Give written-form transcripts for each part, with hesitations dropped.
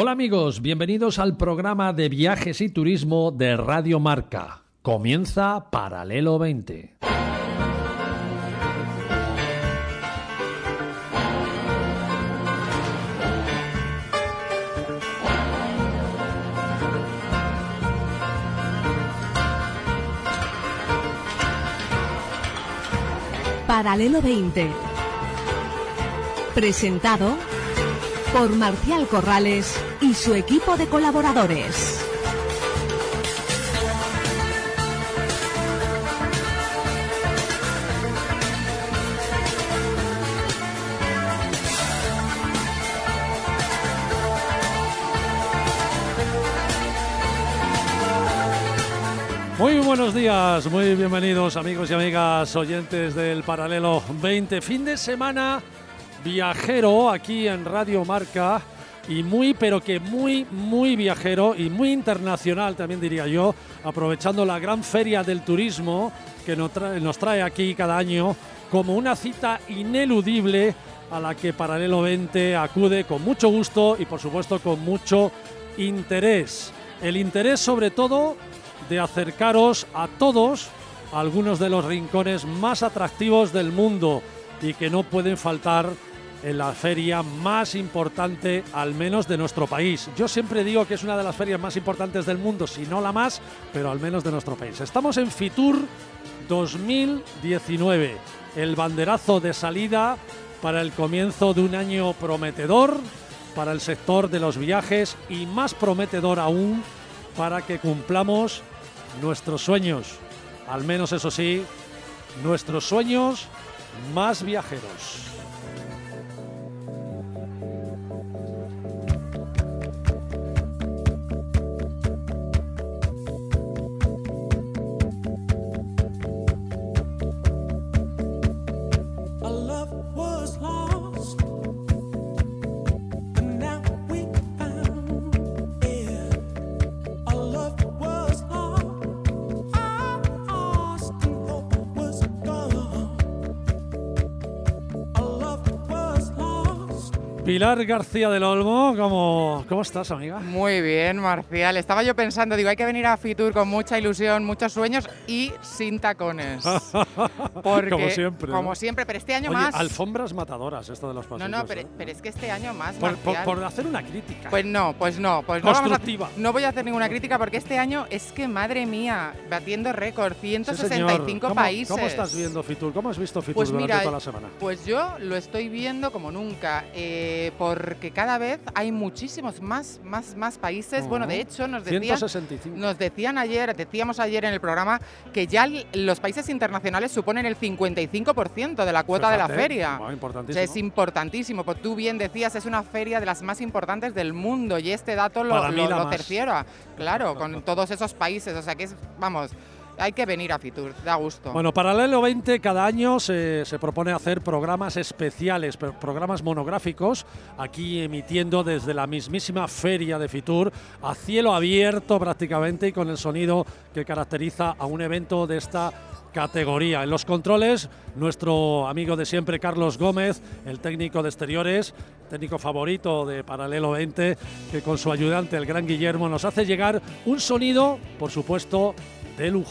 Hola amigos, bienvenidos al programa de viajes y turismo de Radio Marca. Comienza Paralelo 20. Paralelo 20. Presentado por Marcial Corrales y su equipo de colaboradores. Muy buenos días, muy bienvenidos amigos y amigas oyentes del Paralelo 20. Fin de semana viajero aquí en Radio Marca y muy viajero y muy internacional también diría yo, aprovechando la gran feria del turismo que nos trae aquí cada año como una cita ineludible a la que Paralelo 20 acude con mucho gusto y por supuesto con mucho interés. El interés sobre todo de acercaros a todos a algunos de los rincones más atractivos del mundo y que no pueden faltar en la feria más importante, al menos de nuestro país. Yo siempre digo que es una de las ferias más importantes del mundo, si no la más, pero al menos de nuestro país. Estamos en Fitur 2019, el banderazo de salida para el comienzo de un año prometedor para el sector de los viajes y más prometedor aún para que cumplamos nuestros sueños, al menos eso sí, nuestros sueños más viajeros. Pilar García del Olmo, ¿cómo estás, amiga? Muy bien, Marcial. Estaba yo pensando, digo, hay que venir a Fitur con mucha ilusión, muchos sueños y sin tacones. Porque, como siempre. Como ¿no? siempre, pero este año Oye, más... alfombras matadoras, esto de los pasillos. No, pero es que este año más, Marcial. Por hacer una crítica. Pues no. Constructiva. No voy a hacer ninguna crítica porque este año es que, madre mía, batiendo récord, 165 países. ¿Cómo estás viendo Fitur? ¿Cómo has visto Fitur pues durante mira, toda la semana? Pues yo lo estoy viendo como nunca. Porque cada vez hay muchísimos más países. Bueno, de hecho, nos decíamos ayer en el programa que ya los países internacionales suponen el 55% de la cuota de la feria. Importantísimo. O sea, es importantísimo. Pues tú bien decías, es una feria de las más importantes del mundo y este dato lo terciera. Claro, con todos esos países. O sea, que es, vamos... Hay que venir a Fitur, da gusto. Bueno, Paralelo 20 cada año se propone hacer programas especiales, programas monográficos, aquí emitiendo desde la mismísima feria de Fitur, a cielo abierto prácticamente y con el sonido que caracteriza a un evento de esta categoría. En los controles, nuestro amigo de siempre, Carlos Gómez, el técnico de exteriores, técnico favorito de Paralelo 20, que con su ayudante, el gran Guillermo, nos hace llegar un sonido, por supuesto, de lujo.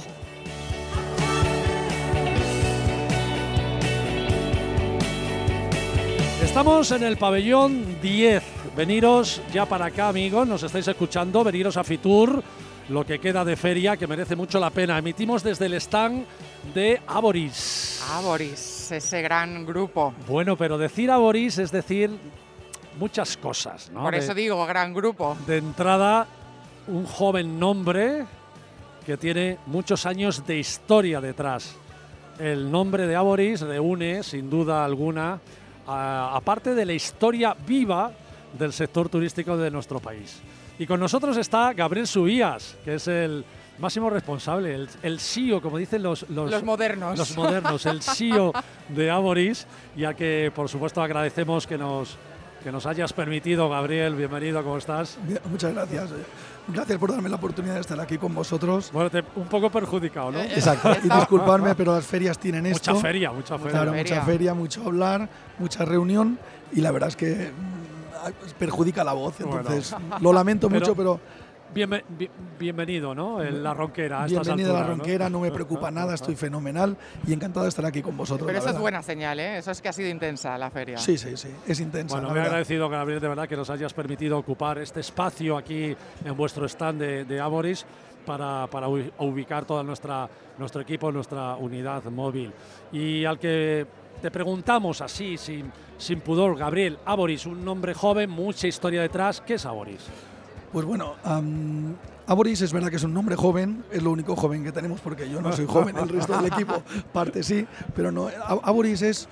Estamos en el pabellón 10. Veniros ya para acá, amigos, nos estáis escuchando, veniros a Fitur, lo que queda de feria, que merece mucho la pena. Emitimos desde el stand de Aboris. Aboris, ese gran grupo. Bueno, pero decir Aboris es decir muchas cosas, ¿no? Por eso digo, gran grupo. De entrada, un joven nombre que tiene muchos años de historia detrás. El nombre de Aboris reúne, sin duda alguna, aparte de la historia viva del sector turístico de nuestro país. Y con nosotros está Gabriel Subías, que es el máximo responsable, el CEO, como dicen los modernos. Los modernos, el CEO de Aboris, ya que por supuesto agradecemos que nos hayas permitido, Gabriel, bienvenido, ¿cómo estás? Muchas gracias. Gracias por darme la oportunidad de estar aquí con vosotros. Bueno, un poco perjudicado, ¿no? Exacto. Y disculparme, pero las ferias tienen esto. Mucha feria. Claro, mucha feria, mucho hablar, mucha reunión. Y la verdad es que perjudica la voz, entonces lo lamento mucho, pero... Bienvenido, ¿no? La Ronquera. Bienvenido a la Ronquera, no me preocupa nada, estoy fenomenal y encantado de estar aquí con vosotros. Pero eso es buena señal, ¿eh? Eso es que ha sido intensa la feria. Sí, es intensa. Bueno, me he agradecido, Gabriel, de verdad, que nos hayas permitido ocupar este espacio aquí en vuestro stand de Avoris para ubicar todo nuestro equipo, nuestra unidad móvil. Y al que te preguntamos así, sin pudor, Gabriel, Avoris, un nombre joven, mucha historia detrás. ¿Qué es Avoris? Pues bueno, Avoris es verdad que es un nombre joven, es lo único joven que tenemos porque yo no soy joven, el resto del equipo parte sí, pero no. Avoris es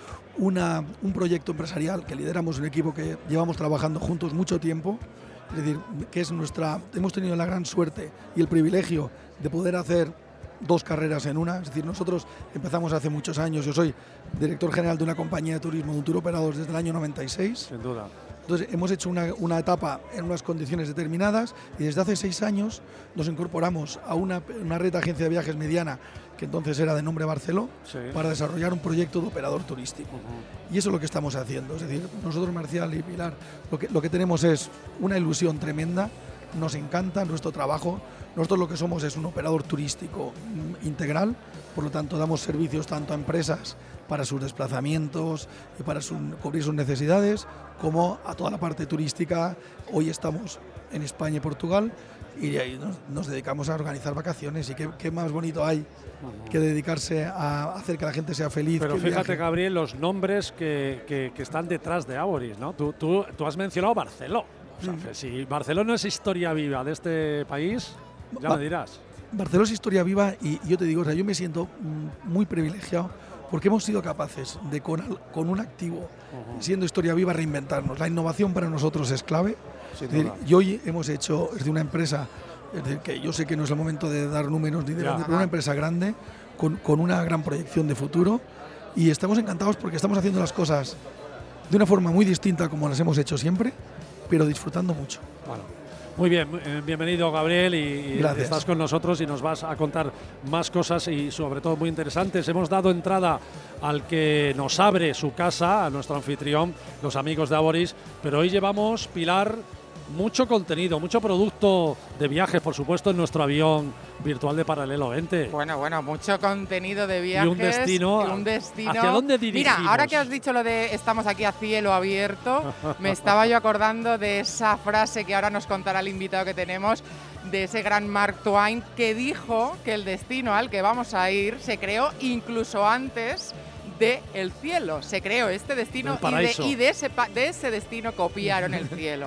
un proyecto empresarial que lideramos, un equipo que llevamos trabajando juntos mucho tiempo, es decir, que es hemos tenido la gran suerte y el privilegio de poder hacer 2 carreras en una, es decir, nosotros empezamos hace muchos años, yo soy director general de una compañía de turismo, de un tour operador desde el año 96. Sin duda. Entonces hemos hecho una etapa en unas condiciones determinadas y desde hace 6 años nos incorporamos a una red de agencia de viajes mediana que entonces era de nombre Barceló, sí, para desarrollar un proyecto de operador turístico. Y eso es lo que estamos haciendo, es decir, nosotros, Marcial y Pilar, lo que tenemos es una ilusión tremenda, nos encanta nuestro trabajo. Nosotros lo que somos es un operador turístico integral, por lo tanto damos servicios tanto a empresas para sus desplazamientos y para cubrir sus necesidades, como a toda la parte turística. Hoy estamos en España y Portugal y ahí nos dedicamos a organizar vacaciones y qué más bonito hay que dedicarse a hacer que la gente sea feliz. Pero fíjate, Gabriel, los nombres que están detrás de Avoris, ¿no? Tú has mencionado Barceló. O sea, si Barceló no es historia viva de este país, ya me dirás. Barceló es historia viva y yo te digo, o sea, yo me siento muy privilegiado porque hemos sido capaces de, con un activo, siendo historia viva, reinventarnos. La innovación para nosotros es clave. Es decir, y hoy hemos hecho, es de una empresa, es decir, que yo sé que no es el momento de dar números ni de grande, pero una empresa grande, con una gran proyección de futuro, y estamos encantados porque estamos haciendo las cosas de una forma muy distinta como las hemos hecho siempre, pero disfrutando mucho. Bueno, muy bien, bienvenido, Gabriel, y estás con nosotros y nos vas a contar más cosas y sobre todo muy interesantes. Hemos dado entrada al que nos abre su casa, a nuestro anfitrión, los amigos de Avoris, pero hoy llevamos, Pilar, mucho contenido, mucho producto de viajes, por supuesto, en nuestro avión virtual de Paralelo 20. Bueno, mucho contenido de viajes. Y un destino. ¿Hacia dónde dirigimos? Mira, ahora que has dicho lo de estamos aquí a cielo abierto, me estaba yo acordando de esa frase que ahora nos contará el invitado que tenemos, de ese gran Mark Twain, que dijo que el destino al que vamos a ir se creó incluso antes del cielo. Se creó este destino y de ese destino copiaron el cielo.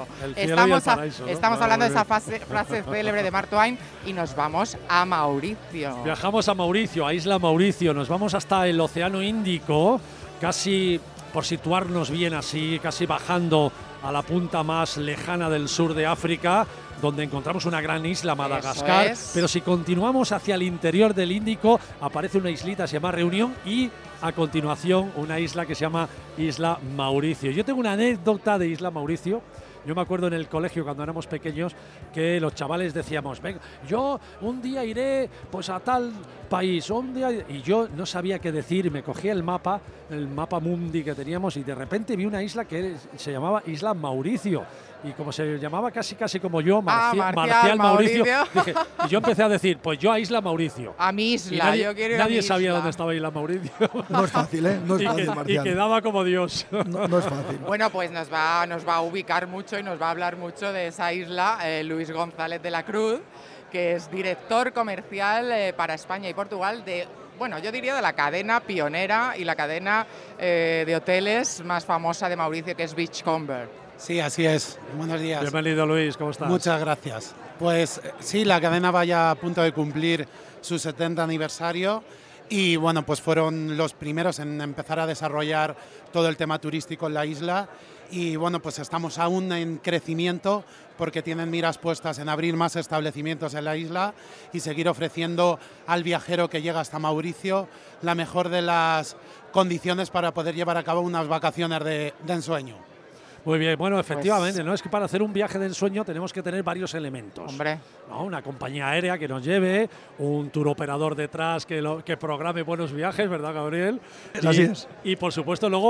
Estamos hablando de esa frase célebre de Mark Twain y nos vamos a Mauricio. Viajamos a Mauricio, a Isla Mauricio. Nos vamos hasta el Océano Índico, casi por situarnos bien así, casi bajando a la punta más lejana del sur de África, donde encontramos una gran isla, Madagascar. Pero si continuamos hacia el interior del Índico, aparece una islita, se llama Reunión, y a continuación una isla que se llama Isla Mauricio. Yo tengo una anécdota de Isla Mauricio. Yo me acuerdo en el colegio cuando éramos pequeños que los chavales decíamos, venga, yo un día iré pues a tal país, un día, y yo no sabía qué decir, me cogía el mapa mundi que teníamos y de repente vi una isla que se llamaba Isla Mauricio. Y como se llamaba casi como yo, Marcial Mauricio, dije, y yo empecé a decir, pues yo a Isla Mauricio. A mi isla, yo quiero ir a mi Nadie sabía isla. Dónde estaba Isla Mauricio. No es fácil, ¿eh? No es fácil, Marcial. Y quedaba como Dios. No es fácil. Bueno, pues nos va a ubicar mucho y nos va a hablar mucho de esa isla Luis González de la Cruz, que es director comercial para España y Portugal bueno, yo diría de la cadena pionera y la cadena de hoteles más famosa de Mauricio, que es Beachcomber. Sí, así es. Buenos días. Bienvenido, Luis, ¿cómo estás? Muchas gracias. Pues sí, la cadena va ya a punto de cumplir su 70 aniversario y bueno, pues fueron los primeros en empezar a desarrollar todo el tema turístico en la isla y bueno, pues estamos aún en crecimiento porque tienen miras puestas en abrir más establecimientos en la isla y seguir ofreciendo al viajero que llega hasta Mauricio la mejor de las condiciones para poder llevar a cabo unas vacaciones de ensueño. Muy bien, bueno, efectivamente, ¿no? Es que para hacer un viaje de ensueño tenemos que tener varios elementos. Hombre. ¿No? Una compañía aérea que nos lleve, un tour operador detrás que programe buenos viajes, ¿verdad, Gabriel? Así es. Y por supuesto luego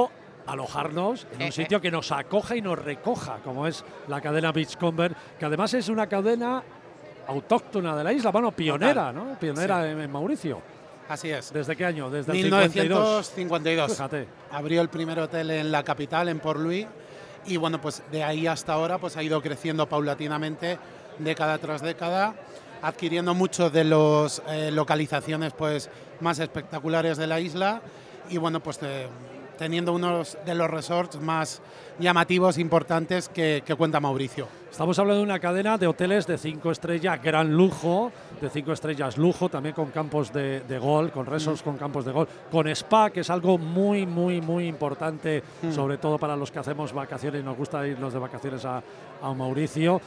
alojarnos en un sitio que nos acoja y nos recoja, como es la cadena Beachcomber, que además es una cadena autóctona de la isla, bueno, pionera, ¿no? Pionera en Mauricio. Así es. ¿Desde qué año? Desde 1952. Fíjate. Abrió el primer hotel en la capital, en Port Louis, y bueno, pues de ahí hasta ahora pues ha ido creciendo paulatinamente, década tras década, adquiriendo muchos de los localizaciones pues más espectaculares de la isla y bueno, pues teniendo unos de los resorts más llamativos, importantes que cuenta Mauricio. Estamos hablando de una cadena de hoteles de 5 estrellas, gran lujo, de 5 estrellas lujo, también con campos de golf, con resorts con campos de golf, con spa, que es algo muy, muy, muy importante, sobre todo para los que hacemos vacaciones y nos gusta irnos de vacaciones a Mauricio,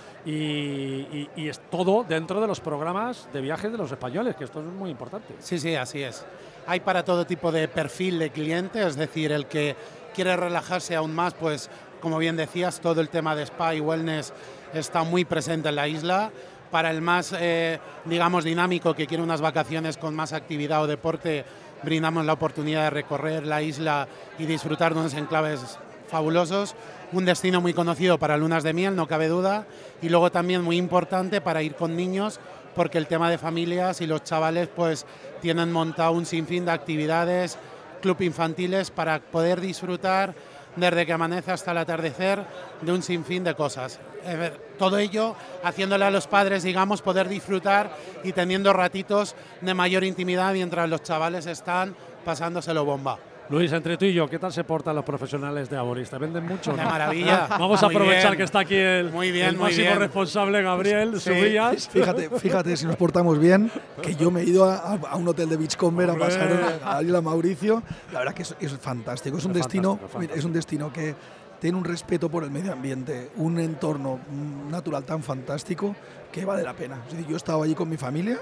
y es todo dentro de los programas de viajes de los españoles, que esto es muy importante. Sí, sí, así es. Hay para todo tipo de perfil de cliente, es decir, el que quiere relajarse aún más, pues como bien decías, todo el tema de spa y wellness está muy presente en la isla. Para el más, digamos, dinámico, que quiere unas vacaciones con más actividad o deporte, brindamos la oportunidad de recorrer la isla y disfrutar de unos enclaves fabulosos. Un destino muy conocido para lunas de miel, no cabe duda, y luego también muy importante para ir con niños, porque el tema de familias y los chavales pues tienen montado un sinfín de actividades, club infantiles, para poder disfrutar desde que amanece hasta el atardecer de un sinfín de cosas. Todo ello haciéndole a los padres, digamos, poder disfrutar y teniendo ratitos de mayor intimidad mientras los chavales están pasándoselo bomba. Luis, entre tú y yo, ¿qué tal se portan los profesionales de Aboris? ¿Te venden mucho? De maravilla. Vamos a aprovechar que está aquí el máximo responsable, Gabriel Subillas. Fíjate si nos portamos bien, que yo me he ido a un hotel de Beachcomber a pasar a Isla Mauricio. La verdad que es fantástico. Es un destino que tiene un respeto por el medio ambiente, un entorno natural tan fantástico que vale la pena. Yo he estado allí con mi familia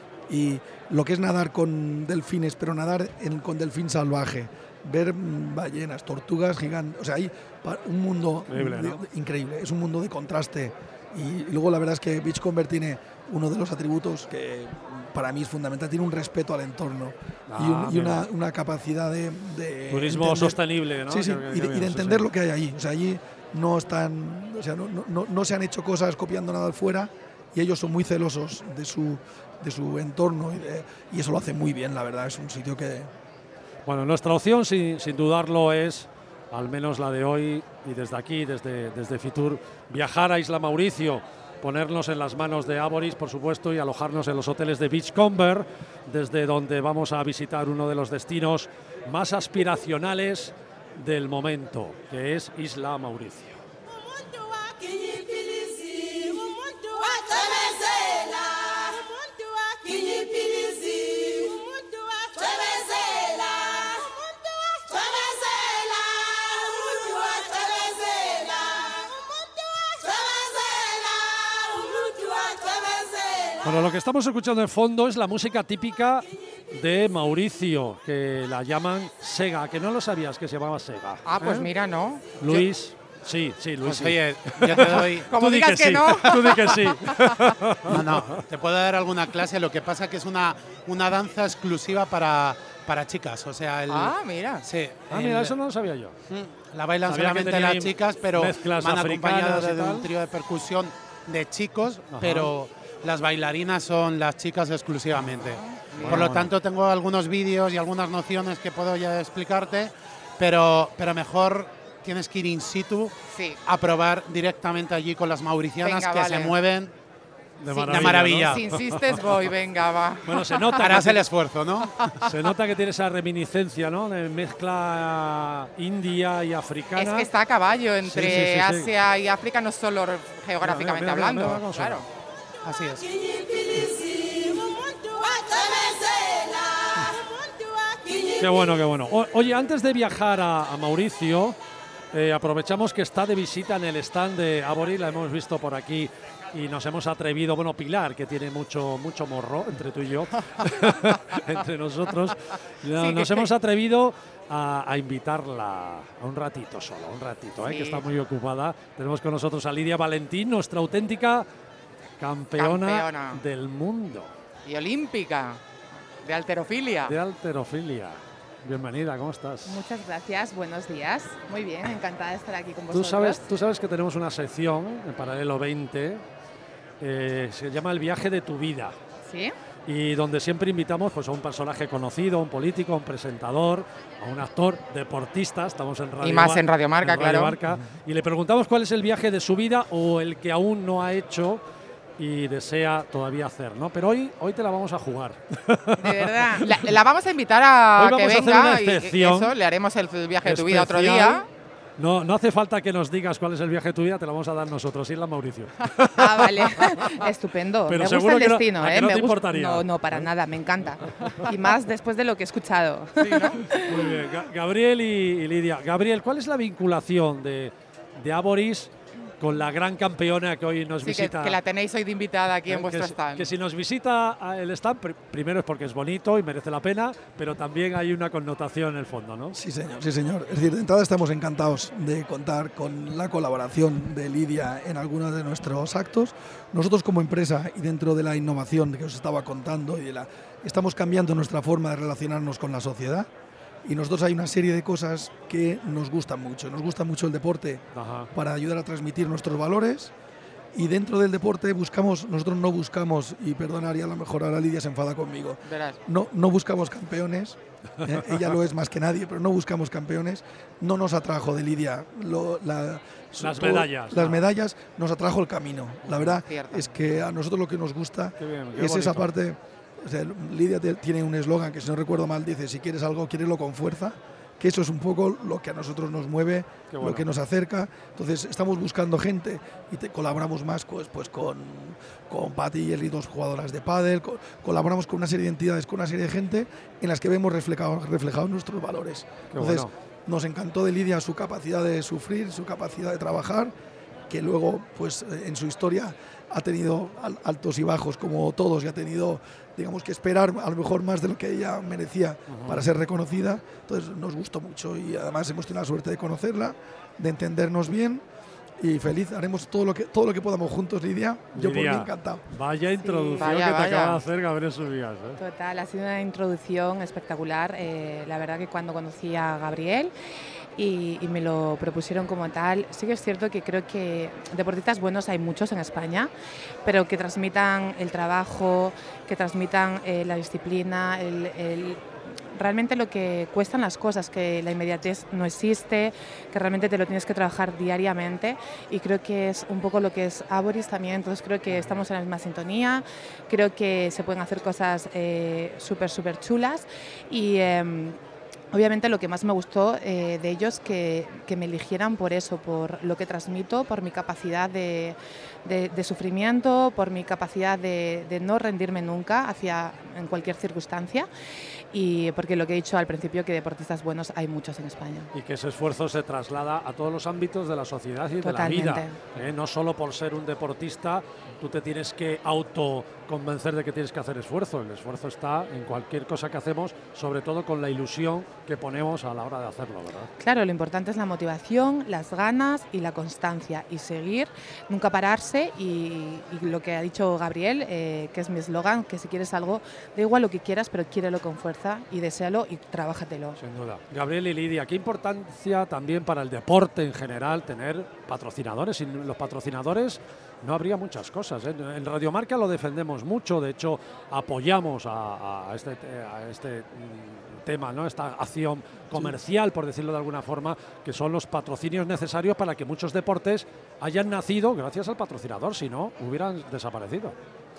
y lo que es nadar con delfines, pero nadar con delfín salvaje, ver ballenas, tortugas gigantes, o sea, hay un mundo increíble, es un mundo de contraste. Y luego la verdad es que Beachcomber tiene uno de los atributos que para mí es fundamental, tiene un respeto al entorno y una capacidad de turismo sostenible, ¿no? Sí, y de entender lo que hay allí. O sea, allí no están, o sea, no se han hecho cosas copiando nada de fuera, y ellos son muy celosos de su entorno y eso lo hace muy bien, la verdad. Es un sitio que... Bueno, nuestra opción sin dudarlo es, al menos la de hoy, y desde aquí, desde Fitur, viajar a Isla Mauricio, ponernos en las manos de Aboris, por supuesto, y alojarnos en los hoteles de Beachcomber, desde donde vamos a visitar uno de los destinos más aspiracionales del momento, que es Isla Mauricio. Bueno, lo que estamos escuchando de fondo es la música típica de Mauricio, que la llaman Sega, que no lo sabías que se llamaba Sega. Ah, pues mira, ¿no? Luis, sí, Luis. Pues sí. Oye, yo te doy... Como digas que no. Tú di que sí. No, te puedo dar alguna clase, lo que pasa que es una danza exclusiva para chicas, o sea... mira. Sí. Mira, eso no lo sabía yo. La bailan Sabía solamente las chicas, pero van acompañadas de un trío de percusión de chicos, pero las bailarinas son las chicas exclusivamente. Por lo tanto, tengo algunos vídeos y algunas nociones que puedo ya explicarte, pero mejor tienes que ir in situ a probar directamente allí con las mauricianas. Venga, que se mueven de maravilla. ¿No? Si insistes, voy, venga, va. Bueno, se nota. Harás el esfuerzo, ¿no? Se nota que tiene esa reminiscencia, ¿no? De mezcla india y africana. Es que está a caballo entre Asia y África, no solo geográficamente hablando. Claro. Así es. Qué bueno, qué bueno. Oye, antes de viajar a Mauricio, aprovechamos que está de visita en el stand de Aboris, la hemos visto por aquí y nos hemos atrevido, bueno, Pilar, que tiene mucho morro entre tú y yo, entre nosotros, nos hemos atrevido a invitarla a un ratito solo, que está muy ocupada. Tenemos con nosotros a Lidia Valentín, nuestra auténtica campeona del mundo. Y olímpica, de halterofilia. bienvenida, ¿cómo estás? Muchas gracias, buenos días. Muy bien, encantada de estar aquí con vosotros. Tú sabes que tenemos una sección en Paralelo 20, se llama El viaje de tu vida. ¿Sí? Y donde siempre invitamos pues, a un personaje conocido, a un político, a un presentador, a un actor, deportista, estamos en Radio Y más en Radio Marca, claro. Marca, y le preguntamos cuál es el viaje de su vida o el que aún no ha hecho y desea todavía hacer, ¿no? Pero hoy te la vamos a jugar. De verdad. La vamos a invitar a que venga y eso, le haremos el viaje de tu vida otro día. No hace falta que nos digas cuál es el viaje de tu vida, te lo vamos a dar nosotros, Isla Mauricio. Ah, vale. Estupendo. Pero me gusta el destino, ¿a que no te importaría? No, para nada, me encanta. Y más después de lo que he escuchado. Sí, ¿no? Muy bien. Gabriel y Lidia. Gabriel, ¿cuál es la vinculación de Aboris con la gran campeona que hoy nos visita? Que la tenéis hoy de invitada aquí en vuestro stand. Que si nos visita el stand, primero es porque es bonito y merece la pena, pero también hay una connotación en el fondo, ¿no? Sí, señor, sí, señor. Es decir, de entrada estamos encantados de contar con la colaboración de Lidia en algunos de nuestros actos. Nosotros como empresa y dentro de la innovación que os estaba contando, estamos cambiando nuestra forma de relacionarnos con la sociedad. Y nosotros hay una serie de cosas que nos gustan mucho. Nos gusta mucho el deporte para ayudar a transmitir nuestros valores. Y dentro del deporte nosotros no buscamos, y perdonaría a lo mejor ahora Lidia se enfada conmigo, no buscamos campeones, ella lo es más que nadie, pero no buscamos campeones. No nos atrajo de Lidia las medallas. Las medallas, nos atrajo el camino. La verdad es que a nosotros lo que nos gusta es esa parte. O sea, Lidia tiene un eslogan que, si no recuerdo mal, dice: si quieres algo, quiérelo con fuerza. Que eso es un poco lo que a nosotros nos mueve, lo que nos acerca. Entonces estamos buscando gente y colaboramos más pues con Patti y Eli, dos jugadoras de pádel. Colaboramos con una serie de entidades, con una serie de gente en las que vemos reflejados nuestros valores. Entonces nos encantó de Lidia su capacidad de sufrir, su capacidad de trabajar, que luego pues en su historia ha tenido altos y bajos como todos, y ha tenido, digamos, que esperar a lo mejor más de lo que ella merecía para ser reconocida. Entonces nos gustó mucho y además hemos tenido la suerte de conocerla, de entendernos bien, y feliz. Haremos todo lo que podamos juntos, Lidia. Yo por mí encantado. Vaya introducción que te acaba de hacer Gabriel Subías, ¿eh? Total, ha sido una introducción espectacular. La verdad que cuando conocí a Gabriel y me lo propusieron como tal, sí que es cierto que creo que deportistas buenos hay muchos en España, pero que transmitan el trabajo, que transmitan la disciplina, realmente lo que cuestan las cosas, que la inmediatez no existe, que realmente te lo tienes que trabajar diariamente, y creo que es un poco lo que es Aboris también. Entonces creo que estamos en la misma sintonía, creo que se pueden hacer cosas súper chulas, y obviamente lo que más me gustó de ellos que me eligieran por eso, por lo que transmito, por mi capacidad de sufrimiento, por mi capacidad de no rendirme nunca en cualquier circunstancia, y porque lo que he dicho al principio, que deportistas buenos hay muchos en España. Y que ese esfuerzo se traslada a todos los ámbitos de la sociedad y de la vida. No solo por ser un deportista tú te tienes que autoconvencer de que tienes que hacer esfuerzo. El esfuerzo está en cualquier cosa que hacemos, sobre todo con la ilusión que ponemos a la hora de hacerlo, ¿verdad? Claro, lo importante es la motivación, las ganas y la constancia, y seguir, nunca pararse, y lo que ha dicho Gabriel, que es mi eslogan, que si quieres algo, da igual lo que quieras, pero quiérelo con fuerza y deséalo y trabájatelo. Sin duda. Gabriel y Lidia, ¿qué importancia también para el deporte en general tener patrocinadores? Sin los patrocinadores no habría muchas cosas, ¿eh? En Radio Marca lo defendemos mucho, de hecho apoyamos a este tema, ¿no? Esta acción comercial, por decirlo de alguna forma, que son los patrocinios necesarios para que muchos deportes hayan nacido gracias al patrocinador, si no hubieran desaparecido.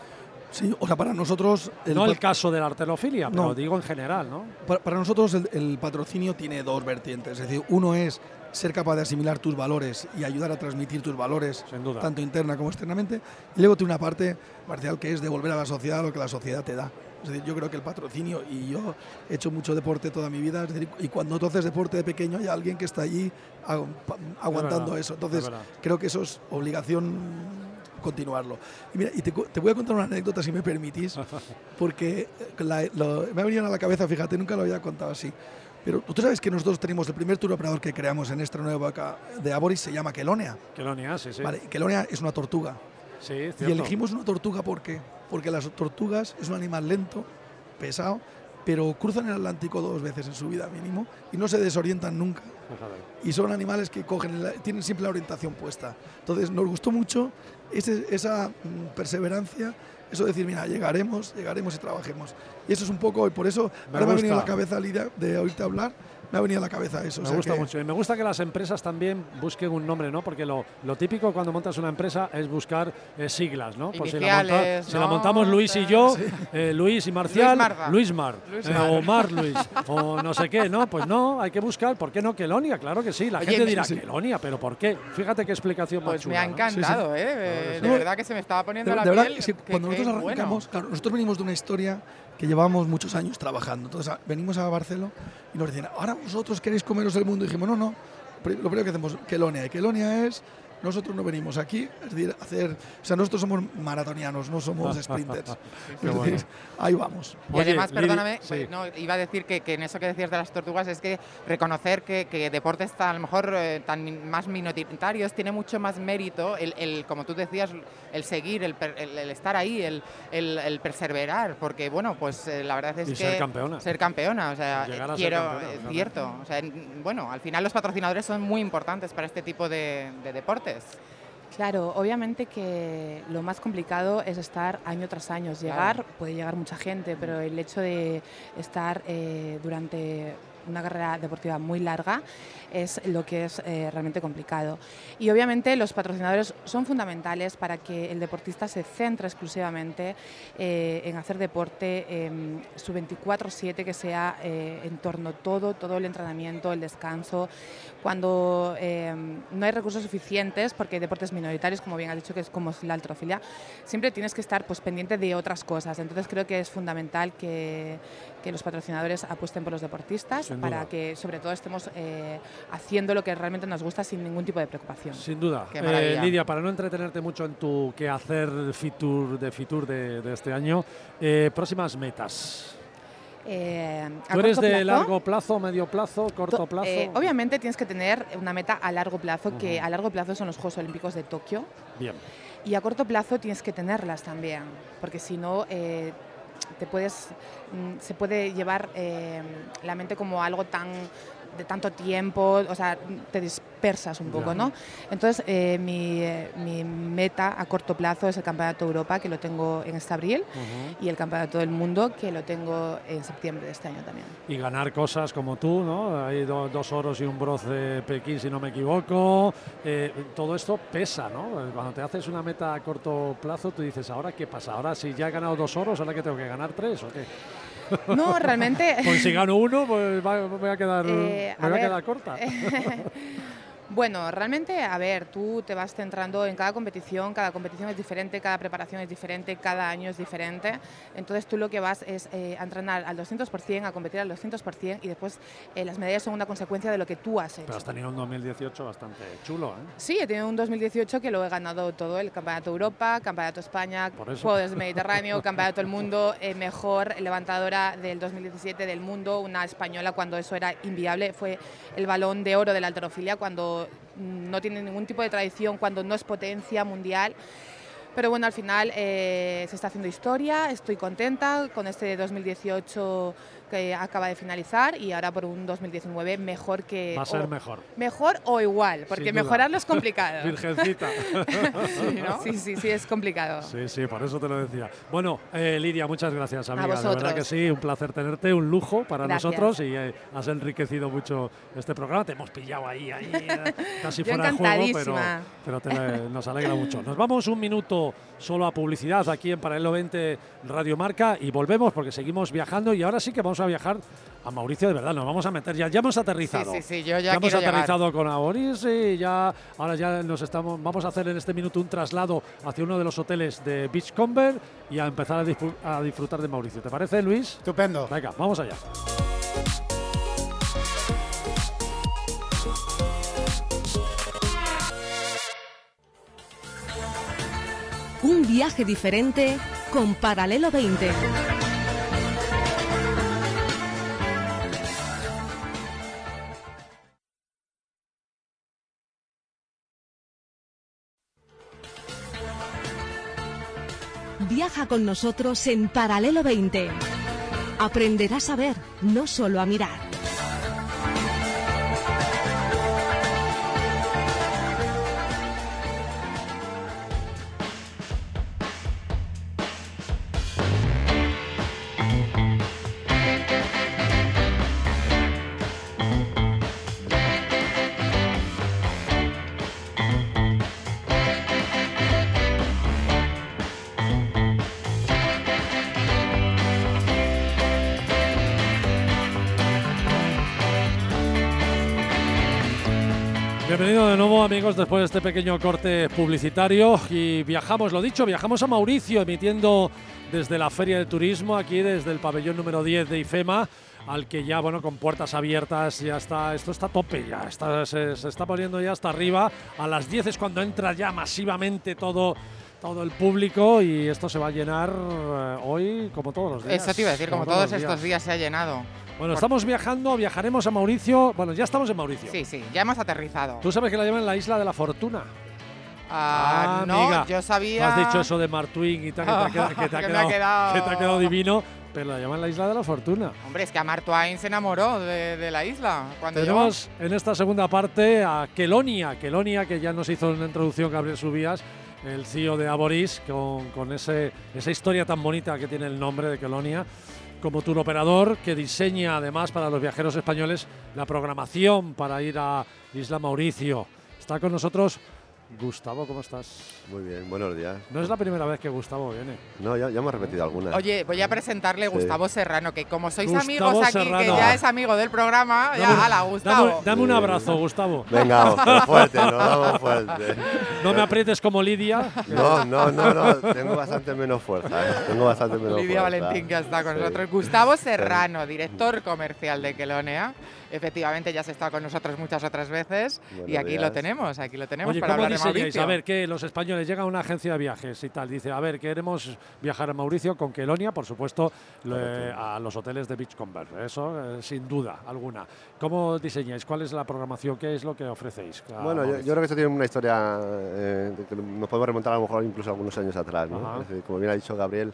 Sí, o sea, para nosotros... No el caso de la arterofilia, pero digo en general, ¿no? Para nosotros el patrocinio tiene dos vertientes, es decir, uno es ser capaz de asimilar tus valores y ayudar a transmitir tus valores, tanto interna como externamente, y luego tiene una parte, Marcial, que es devolver a la sociedad lo que la sociedad te da. Es decir, yo creo que el patrocinio, y yo he hecho mucho deporte toda mi vida, es decir, y cuando tú haces deporte de pequeño hay alguien que está allí aguantando eso. Entonces, creo que eso es obligación continuarlo. Y mira, te voy a contar una anécdota, si me permitís, porque me ha venido a la cabeza, fíjate, nunca lo había contado así. Pero tú sabes que nosotros tenemos el primer tour operador que creamos en esta nueva época de Aboris, se llama Kelonia. Kelonia, sí, sí. Vale, Kelonia es una tortuga. Sí, cierto. Y elegimos una tortuga, ¿por qué? Porque las tortugas es un animal lento, pesado, pero cruzan el Atlántico 2 veces en su vida mínimo y no se desorientan nunca. Y son animales que tienen siempre la orientación puesta. Entonces nos gustó mucho esa perseverancia, eso de decir, mira, llegaremos y trabajemos. Y eso es un poco, y por eso ahora me ha venido a la cabeza, Lidia, de oírte hablar, me ha venido a la cabeza eso. Me gusta mucho. Y me gusta que las empresas también busquen un nombre, ¿no? Porque lo típico cuando montas una empresa es buscar siglas, ¿no? Pues si la montamos Luis y yo, Luis y Marcial, Luis Mar. O Mar Luis, o no sé qué, ¿no? Pues no, hay que buscar, ¿por qué no Kelonia? Claro que sí, la gente dirá, Kelonia, ¿pero por qué? Fíjate qué explicación más chula. Me ha encantado, de verdad que se me estaba poniendo la verdad, piel. Cuando nosotros arrancamos, claro, nosotros venimos de una historia que llevábamos muchos años trabajando. Entonces venimos a Barcelona y nos decían, ahora vosotros queréis comeros el mundo. Y dijimos, no, lo primero que hacemos, Kelonia. Y Kelonia es, nosotros no venimos aquí, es decir, nosotros somos maratonianos, no somos sprinters. Es decir, ahí vamos. Y además, perdóname, iba a decir que en eso que decías de las tortugas es que reconocer que deportes a lo mejor tan más minoritarios tiene mucho más mérito, como tú decías, el seguir, el estar ahí, el perseverar, porque bueno, pues la verdad es que ser campeona, o sea, cierto, o sea, bueno, al final los patrocinadores son muy importantes para este tipo de deportes. Claro, obviamente que lo más complicado es estar año tras año. Puede llegar mucha gente, pero el hecho de estar durante una carrera deportiva muy larga es lo que es realmente complicado. Y obviamente los patrocinadores son fundamentales para que el deportista se centre exclusivamente en hacer deporte, su 24/7, que sea en torno todo el entrenamiento, el descanso. Cuando no hay recursos suficientes, porque hay deportes minoritarios, como bien has dicho, que es como la halterofilia, siempre tienes que estar pendiente de otras cosas. Entonces creo que es fundamental que los patrocinadores apuesten por los deportistas para que sobre todo estemos haciendo lo que realmente nos gusta sin ningún tipo de preocupación. Sin duda. Lidia, para no entretenerte mucho en tu quehacer de Fitur de este año, próximas metas. ¿Tú eres de largo plazo, medio plazo, corto plazo? Obviamente tienes que tener una meta a largo plazo, que a largo plazo son los Juegos Olímpicos de Tokio. Bien. Y a corto plazo tienes que tenerlas también, porque si no se puede llevar la mente como algo de tanto tiempo, o sea, te dispersas un poco, ¿no? Entonces, mi meta a corto plazo es el Campeonato de Europa, que lo tengo en este abril, y el Campeonato del Mundo, que lo tengo en septiembre de este año también. Y ganar cosas como tú, ¿no? Hay 2 oros y un bronce Pekín, si no me equivoco. Todo esto pesa, ¿no? Cuando te haces una meta a corto plazo, tú dices, ¿ahora qué pasa? Ahora si ya he ganado 2 oros, ¿ahora que tengo que ganar 3 o qué? No, realmente. Pues si gano 1, pues voy a quedar corta. Bueno, realmente, a ver, tú te vas centrando en cada competición es diferente, cada preparación es diferente, cada año es diferente. Entonces tú lo que vas es a entrenar al 200%, a competir al 200%, y después las medallas son una consecuencia de lo que tú has hecho. Pero has tenido un 2018 bastante chulo, ¿eh? Sí, he tenido un 2018 que lo he ganado todo, el Campeonato de Europa, Campeonato de España, Juegos del Mediterráneo, Campeonato del Mundo, mejor levantadora del 2017 del mundo, una española cuando eso era inviable, fue el Balón de Oro de la halterofilia, cuando no tiene ningún tipo de tradición, cuando no es potencia mundial. Pero bueno, al final se está haciendo historia, estoy contenta con este 2018 que acaba de finalizar, y ahora por un 2019 mejor que... Va a ser mejor. Mejor o igual, porque mejorarlo es complicado. Virgencita. Sí, ¿no? Sí, es complicado. Sí, por eso te lo decía. Bueno, Lidia, muchas gracias, amiga. A vosotros. De verdad que sí, un placer tenerte, un lujo para nosotros, y has enriquecido mucho este programa. Te hemos pillado ahí casi fuera de juego, pero nos alegra mucho. Nos vamos un minuto solo a publicidad aquí en Paralelo 20 Radio Marca y volvemos porque seguimos viajando, y ahora sí que vamos a viajar a Mauricio, de verdad, nos vamos a meter, ya hemos aterrizado. Sí, yo ya hemos aterrizado llegar. Con Aboris, y ahora ya vamos a hacer en este minuto un traslado hacia uno de los hoteles de Beachcomber y a empezar a disfrutar de Mauricio. ¿Te parece, Luis? Estupendo. Venga, vamos allá. Un viaje diferente con Paralelo 20. Viaja con nosotros en Paralelo 20. Aprenderás a ver, no solo a mirar. Bienvenido de nuevo, amigos, después de este pequeño corte publicitario. Y viajamos, lo dicho, viajamos a Mauricio, emitiendo desde la Feria de Turismo, aquí desde el pabellón número 10 de IFEMA, al que ya, bueno, con puertas abiertas, ya está, esto está a tope, ya está, se está poniendo ya hasta arriba. A las 10 es cuando entra ya masivamente todo el público, y esto se va a llenar hoy como todos los días. Eso te iba a decir, como todos estos días se ha llenado. Bueno, estamos viajando, viajaremos a Mauricio. Bueno, ya estamos en Mauricio. Sí, ya hemos aterrizado. ¿Tú sabes que la llaman la Isla de la Fortuna? No, amiga, yo sabía… has dicho eso de Mark Twain y tal, que te ha quedado divino, pero la llaman la Isla de la Fortuna. Hombre, es que a Mark Twain se enamoró de la isla. Tenemos en esta segunda parte a Kelonia, que ya nos hizo una introducción Gabriel Subías, el CEO de Aboris, con esa historia tan bonita que tiene el nombre de Kelonia, como tour operador que diseña además para los viajeros españoles la programación para ir a Isla Mauricio. Está con nosotros Gustavo, ¿cómo estás? Muy bien, buenos días. No es la primera vez que Gustavo viene. No, ya hemos repetido algunas. Oye, voy a presentarle a Gustavo Serrano, que como sois Gustavo amigos aquí, Serrano, que ya es amigo del programa, Gustavo. Dame un abrazo, Gustavo. Venga, vamos, pero fuerte, nos damos fuerte. No me aprietes como Lidia. No, tengo bastante menos fuerza. Lidia Valentín, que está con nosotros. Gustavo Serrano, director comercial de Kelonia. Efectivamente, ya has estado con nosotros muchas otras veces. Buenos y aquí días. Lo tenemos Oye, para hablar de Mauricio. A ver, que los españoles llegan a una agencia de viajes y tal, dice, a ver, queremos viajar a Mauricio con Kelonia, por supuesto, a los hoteles de Beachcomber, eso sin duda alguna. ¿Cómo diseñáis? ¿Cuál es la programación? ¿Qué es lo que ofrecéis? Bueno, yo creo que esto tiene una historia que nos podemos remontar a lo mejor incluso algunos años atrás, ¿no? Es decir, como bien ha dicho Gabriel,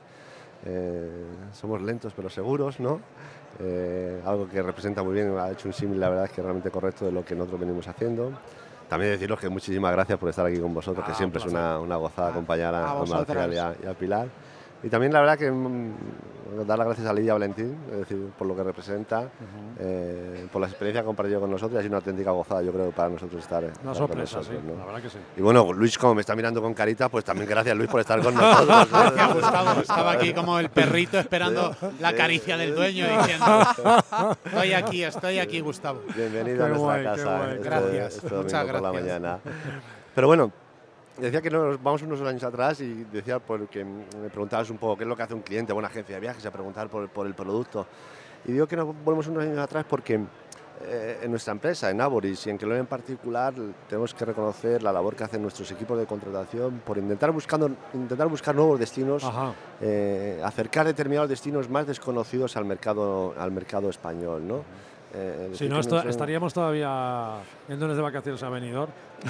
somos lentos pero seguros, ¿no? Algo que representa muy bien, ha hecho un símil, la verdad es que realmente correcto de lo que nosotros venimos haciendo. También deciros que muchísimas gracias por estar aquí con vosotros, que siempre es una gozada acompañar a Marcial y a Pilar. Y también la verdad que dar las gracias a Lidia Valentín, es decir, por lo que representa, por la experiencia que ha compartido con nosotros, y ha sido una auténtica gozada, yo creo, para nosotros estar una sorpresa, con nosotros, sí, ¿no? La verdad que sí. Y bueno, Luis, como me está mirando con carita, pues también gracias, Luis, por estar con nosotros. Gracias, Gustavo. Estaba aquí como el perrito esperando la caricia del dueño, diciendo, estoy aquí, Gustavo. Bienvenido a nuestra casa. Gracias, muchas gracias. Por la mañana. Pero bueno, decía que nos vamos unos años atrás y decía porque me preguntabas un poco qué es lo que hace un cliente o una agencia de viajes, a preguntar por el producto. Y digo que nos volvemos unos años atrás porque en nuestra empresa, en Aboris y en Kelonia en particular, tenemos que reconocer la labor que hacen nuestros equipos de contratación por intentar buscar nuevos destinos, acercar determinados destinos más desconocidos al mercado español, ¿no? Si no, estaríamos todavía yéndonos de vacaciones a Benidorm.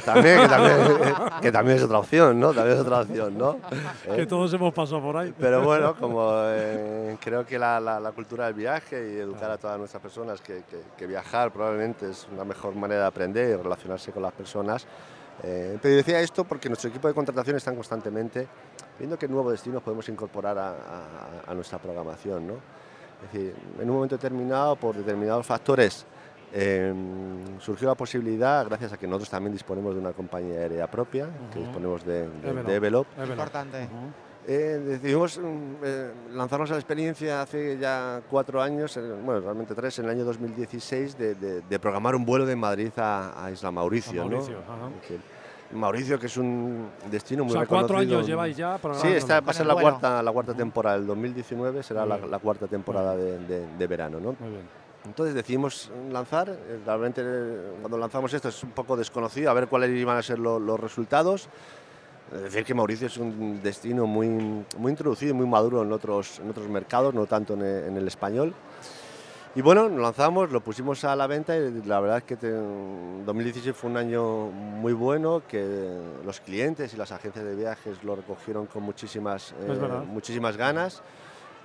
Que también es otra opción, ¿no? Que todos hemos pasado por ahí. Pero bueno, como creo que la cultura del viaje y educar a todas nuestras personas que viajar probablemente es una mejor manera de aprender y relacionarse con las personas. Pero decía esto porque nuestro equipo de contratación están constantemente viendo qué nuevos destinos podemos incorporar a nuestra programación, ¿no? Es decir, en un momento determinado, por determinados factores, surgió la posibilidad, gracias a que nosotros también disponemos de una compañía aérea propia, que disponemos de Evelop. Importante. Decidimos lanzarnos a la experiencia hace ya 4 años, bueno, realmente 3, en el año 2016, de programar un vuelo de Madrid a Isla Mauricio. Mauricio, que es un destino muy reconocido. 4 años lleváis ya programando. Sí, esta va a ser la cuarta temporada. El 2019 será la cuarta temporada de verano, ¿no? Muy bien. Entonces decidimos lanzar. Realmente cuando lanzamos esto es un poco desconocido, a ver cuáles iban a ser los resultados. Es decir, que Mauricio es un destino muy introducido y muy maduro en otros mercados, no tanto en el español. Y bueno, nos lanzamos, lo pusimos a la venta y la verdad es que 2016 fue un año muy bueno, que los clientes y las agencias de viajes lo recogieron con muchísimas ganas.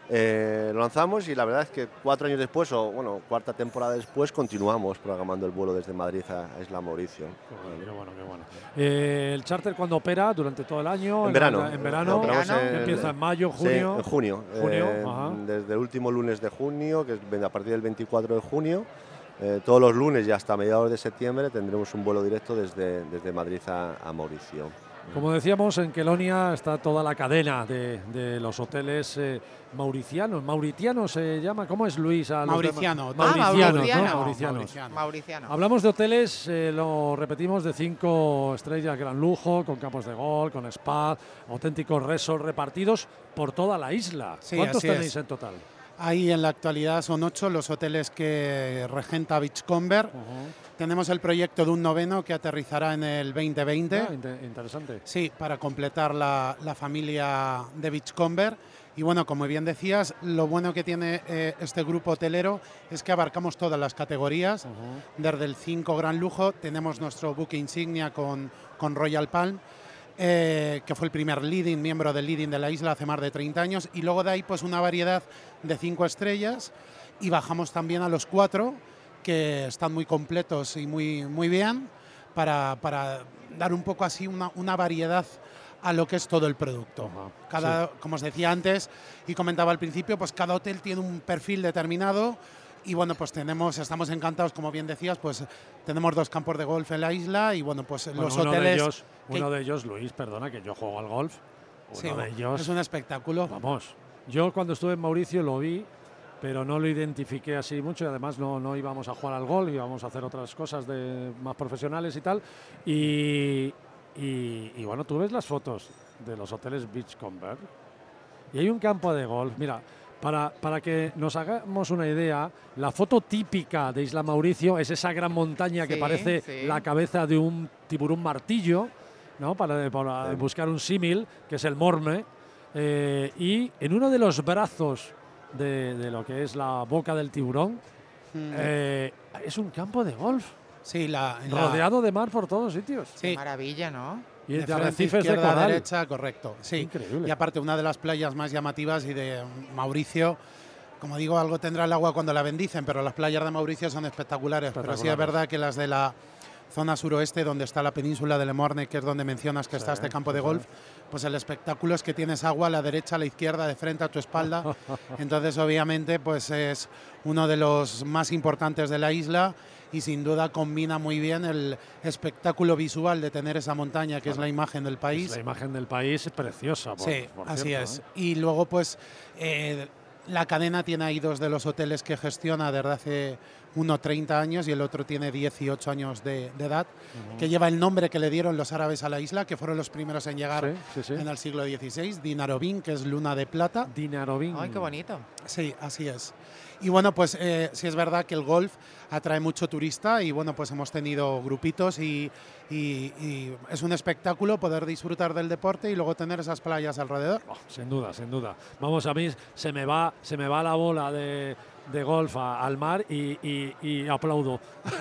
Lo lanzamos y la verdad es que 4 años después, o bueno, cuarta temporada después, continuamos programando el vuelo desde Madrid a Isla Mauricio. Qué bueno. ¿El charter cuándo opera? ¿Durante todo el año? En verano. ¿En verano? ¿Empieza en mayo, junio? Sí, en junio. Desde el último lunes de junio, que es a partir del 24 de junio, todos los lunes y hasta mediados de septiembre tendremos un vuelo directo desde Madrid a Mauricio. Como decíamos, en Quelonia está toda la cadena de los hoteles mauricianos. ¿Mauritiano se llama? ¿Cómo es, Luis? Mauriciano. Mauricianos. Mauriciano. Hablamos de hoteles, lo repetimos, de 5 estrellas, gran lujo, con campos de golf, con spa, auténticos resorts repartidos por toda la isla. Sí, ¿Cuántos tenéis en total? Ahí en la actualidad son 8 los hoteles que regenta Beachcomber. Tenemos el proyecto de un 9º que aterrizará en el 2020. Interesante. Sí, para completar la familia de Beachcomber. Y bueno, como bien decías, lo bueno que tiene este grupo hotelero es que abarcamos todas las categorías. Desde el 5 gran lujo tenemos nuestro buque insignia con Royal Palm, que fue el primer miembro del leading de la isla hace más de 30 años. Y luego de ahí pues una variedad de 5 estrellas y bajamos también a los 4, que están muy completos y muy bien para dar un poco así una variedad a lo que es todo el producto. Como os decía antes y comentaba al principio, pues cada hotel tiene un perfil determinado y bueno, pues estamos encantados, como bien decías, pues tenemos 2 campos de golf en la isla y bueno, pues los hoteles... Uno de ellos, Luis, perdona, que yo juego al golf. Uno de ellos, es un espectáculo. Vamos, yo cuando estuve en Mauricio lo vi, pero no lo identifiqué así mucho y además no íbamos a jugar al golf, íbamos a hacer otras cosas más profesionales y tal. Y bueno, tú ves las fotos de los hoteles Beachcomber y hay un campo de golf. Mira, para que nos hagamos una idea, la foto típica de Isla Mauricio es esa gran montaña que parece la cabeza de un tiburón martillo, ¿no? Para buscar un símil, que es el Morne. Y en uno de los brazos de lo que es la boca del tiburón, es un campo de golf. Sí, rodeado de mar por todos sitios. Sí. Qué maravilla, ¿no? Y de arrecifes de coral. Derecha, correcto. Sí. Increíble. Y aparte, una de las playas más llamativas y de Mauricio, como digo, algo tendrá el agua cuando la bendicen, pero las playas de Mauricio son espectaculares. Pero sí es verdad que las de la zona suroeste, donde está la península de Le Morne, que es donde mencionas que está este campo de golf, pues el espectáculo es que tienes agua a la derecha, a la izquierda, de frente a tu espalda. Entonces, obviamente, pues es uno de los más importantes de la isla y sin duda combina muy bien el espectáculo visual de tener esa montaña, que es la imagen del país. Es la imagen del país es preciosa. Así cierto, es. Y luego, pues, la cadena tiene ahí 2 de los hoteles que gestiona desde hace uno 30 años y el otro tiene 18 años de edad, que lleva el nombre que le dieron los árabes a la isla, que fueron los primeros en llegar en el siglo XVI, Dinarobin, que es luna de plata. Dinarobin. ¡Ay, qué bonito! Sí, así es. Y bueno, pues sí es verdad que el golf atrae mucho turista y bueno, pues hemos tenido grupitos y es un espectáculo poder disfrutar del deporte y luego tener esas playas alrededor. Sin duda, sin duda. Vamos, a mí se me va la bola de golf al mar y aplaudo.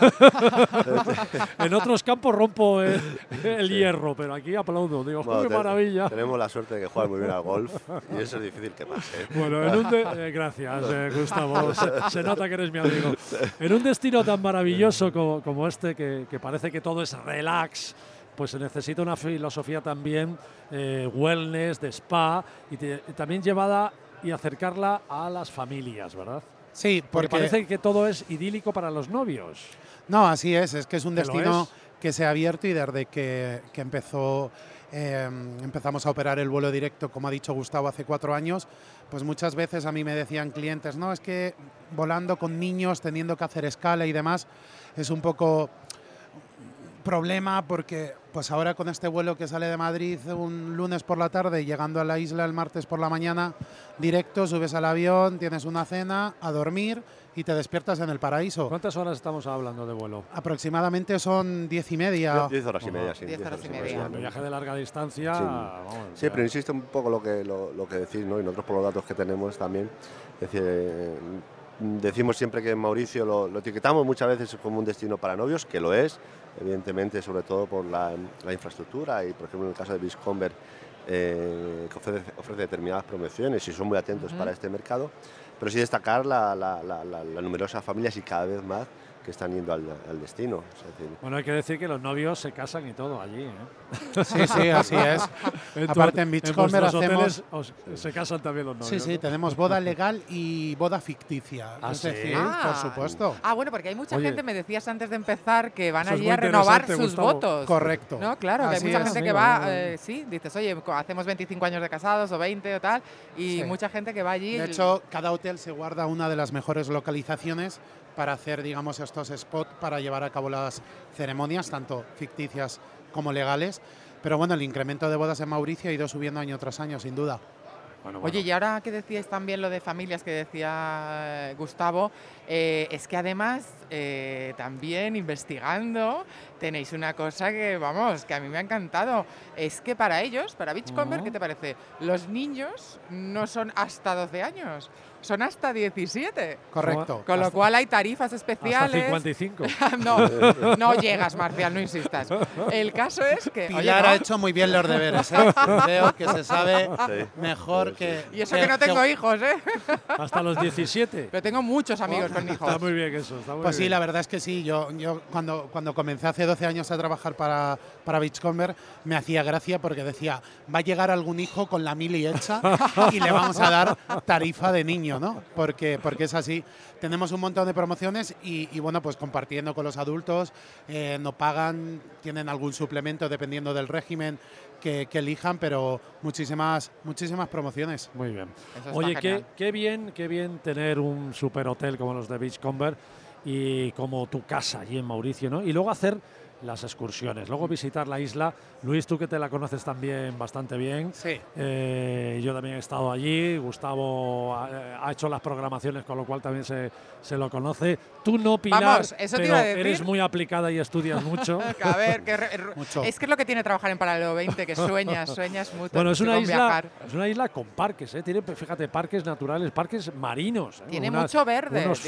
En otros campos rompo el hierro, pero aquí aplaudo. Digo, bueno, ¡qué maravilla! Tenemos la suerte de que juegas muy bien al golf y eso es difícil que pase. Bueno, gracias, Gustavo. Se nota que eres mi amigo. En un destino tan maravilloso como este, que parece que todo es relax, pues se necesita una filosofía también wellness, de spa, y también llevada y acercarla a las familias, ¿verdad? Sí, porque parece que todo es idílico para los novios. No, así es que es un destino que se ha abierto y desde que empezamos a operar el vuelo directo, como ha dicho Gustavo, hace 4 años, pues muchas veces a mí me decían clientes, no, es que volando con niños, teniendo que hacer escala y demás, es un poco problema porque pues ahora con este vuelo que sale de Madrid un lunes por la tarde y llegando a la isla el martes por la mañana, directo, subes al avión, tienes una cena, a dormir y te despiertas en el paraíso. ¿Cuántas horas estamos hablando de vuelo? Aproximadamente son 10 y media. 10 horas y media, sí. 10 horas y media. Un viaje de larga distancia. Sí, vamos, pero insisto un poco lo que decís, ¿no? Y nosotros por los datos que tenemos también. Es decir, decimos siempre que en Mauricio lo etiquetamos muchas veces como un destino para novios, que lo es, evidentemente, sobre todo por la infraestructura y, por ejemplo, en el caso de Beachcomber, que ofrece determinadas promociones y son muy atentos para este mercado, pero sí destacar la numerosas familias y cada vez más que están yendo al destino. O sea, bueno, hay que decir que los novios se casan y todo allí, ¿eh? Sí, sí, así es. Aparte en Beachcomber hacemos... se casan también los novios. Sí, sí, ¿no? Tenemos boda legal y boda ficticia. Es decir, por supuesto. Bueno, porque hay mucha gente, me decías antes de empezar, que van Eso allí a renovar sus Gustavo. votos. Correcto. No, claro, que hay mucha gente que va, sí, dices, oye, hacemos 25 años de casados o 20 o tal, y mucha gente que va allí. De hecho, cada hotel se guarda una de las mejores localizaciones para hacer, digamos, estos spots para llevar a cabo las ceremonias, tanto ficticias como legales. Pero bueno, el incremento de bodas en Mauricio ha ido subiendo año tras año, sin duda. Bueno. Oye, y ahora que decíais también lo de familias que decía Gustavo, es que además también investigando tenéis una cosa que, vamos, que a mí me ha encantado. Es que para ellos, para Beachcomber, ¿qué te parece? Los niños no son hasta 12 años, son hasta 17. Correcto. Con lo cual hay tarifas especiales. Hasta 55. No llegas, Marcial, no insistas. El caso es que... Pilar ha hecho muy bien los deberes, ¿eh? Creo que se sabe mejor que... Y eso que no tengo hijos, ¿eh? Hasta los 17. Pero tengo muchos amigos con hijos. Está muy bien eso, está muy Pues bien. sí, la verdad es que sí. Yo cuando comencé hace 12 años a trabajar para Beachcomber, me hacía gracia porque decía, va a llegar algún hijo con la mili hecha y le vamos a dar tarifa de niño, ¿no? Porque es así. Tenemos un montón de promociones y bueno, pues compartiendo con los adultos, no pagan, tienen algún suplemento dependiendo del régimen que elijan, pero muchísimas promociones. Muy bien. Oye, qué bien tener un superhotel como los de Beachcomber y como tu casa allí en Mauricio, ¿no? Y luego hacer las excursiones, luego visitar la isla. Luis, tú que te la conoces también bastante bien. Sí. Yo también he estado allí. Gustavo ha hecho las programaciones, con lo cual también se lo conoce. Tú no, Pilar, vamos, eso te pero iba a decir. eres muy aplicada y estudias mucho. A ver, Mucho. es que es lo que tiene trabajar en Paralelo 20, que sueñas mucho. Bueno, es una isla con parques, ¿eh? Tiene, fíjate, parques naturales, parques marinos. Tiene mucho verde, unos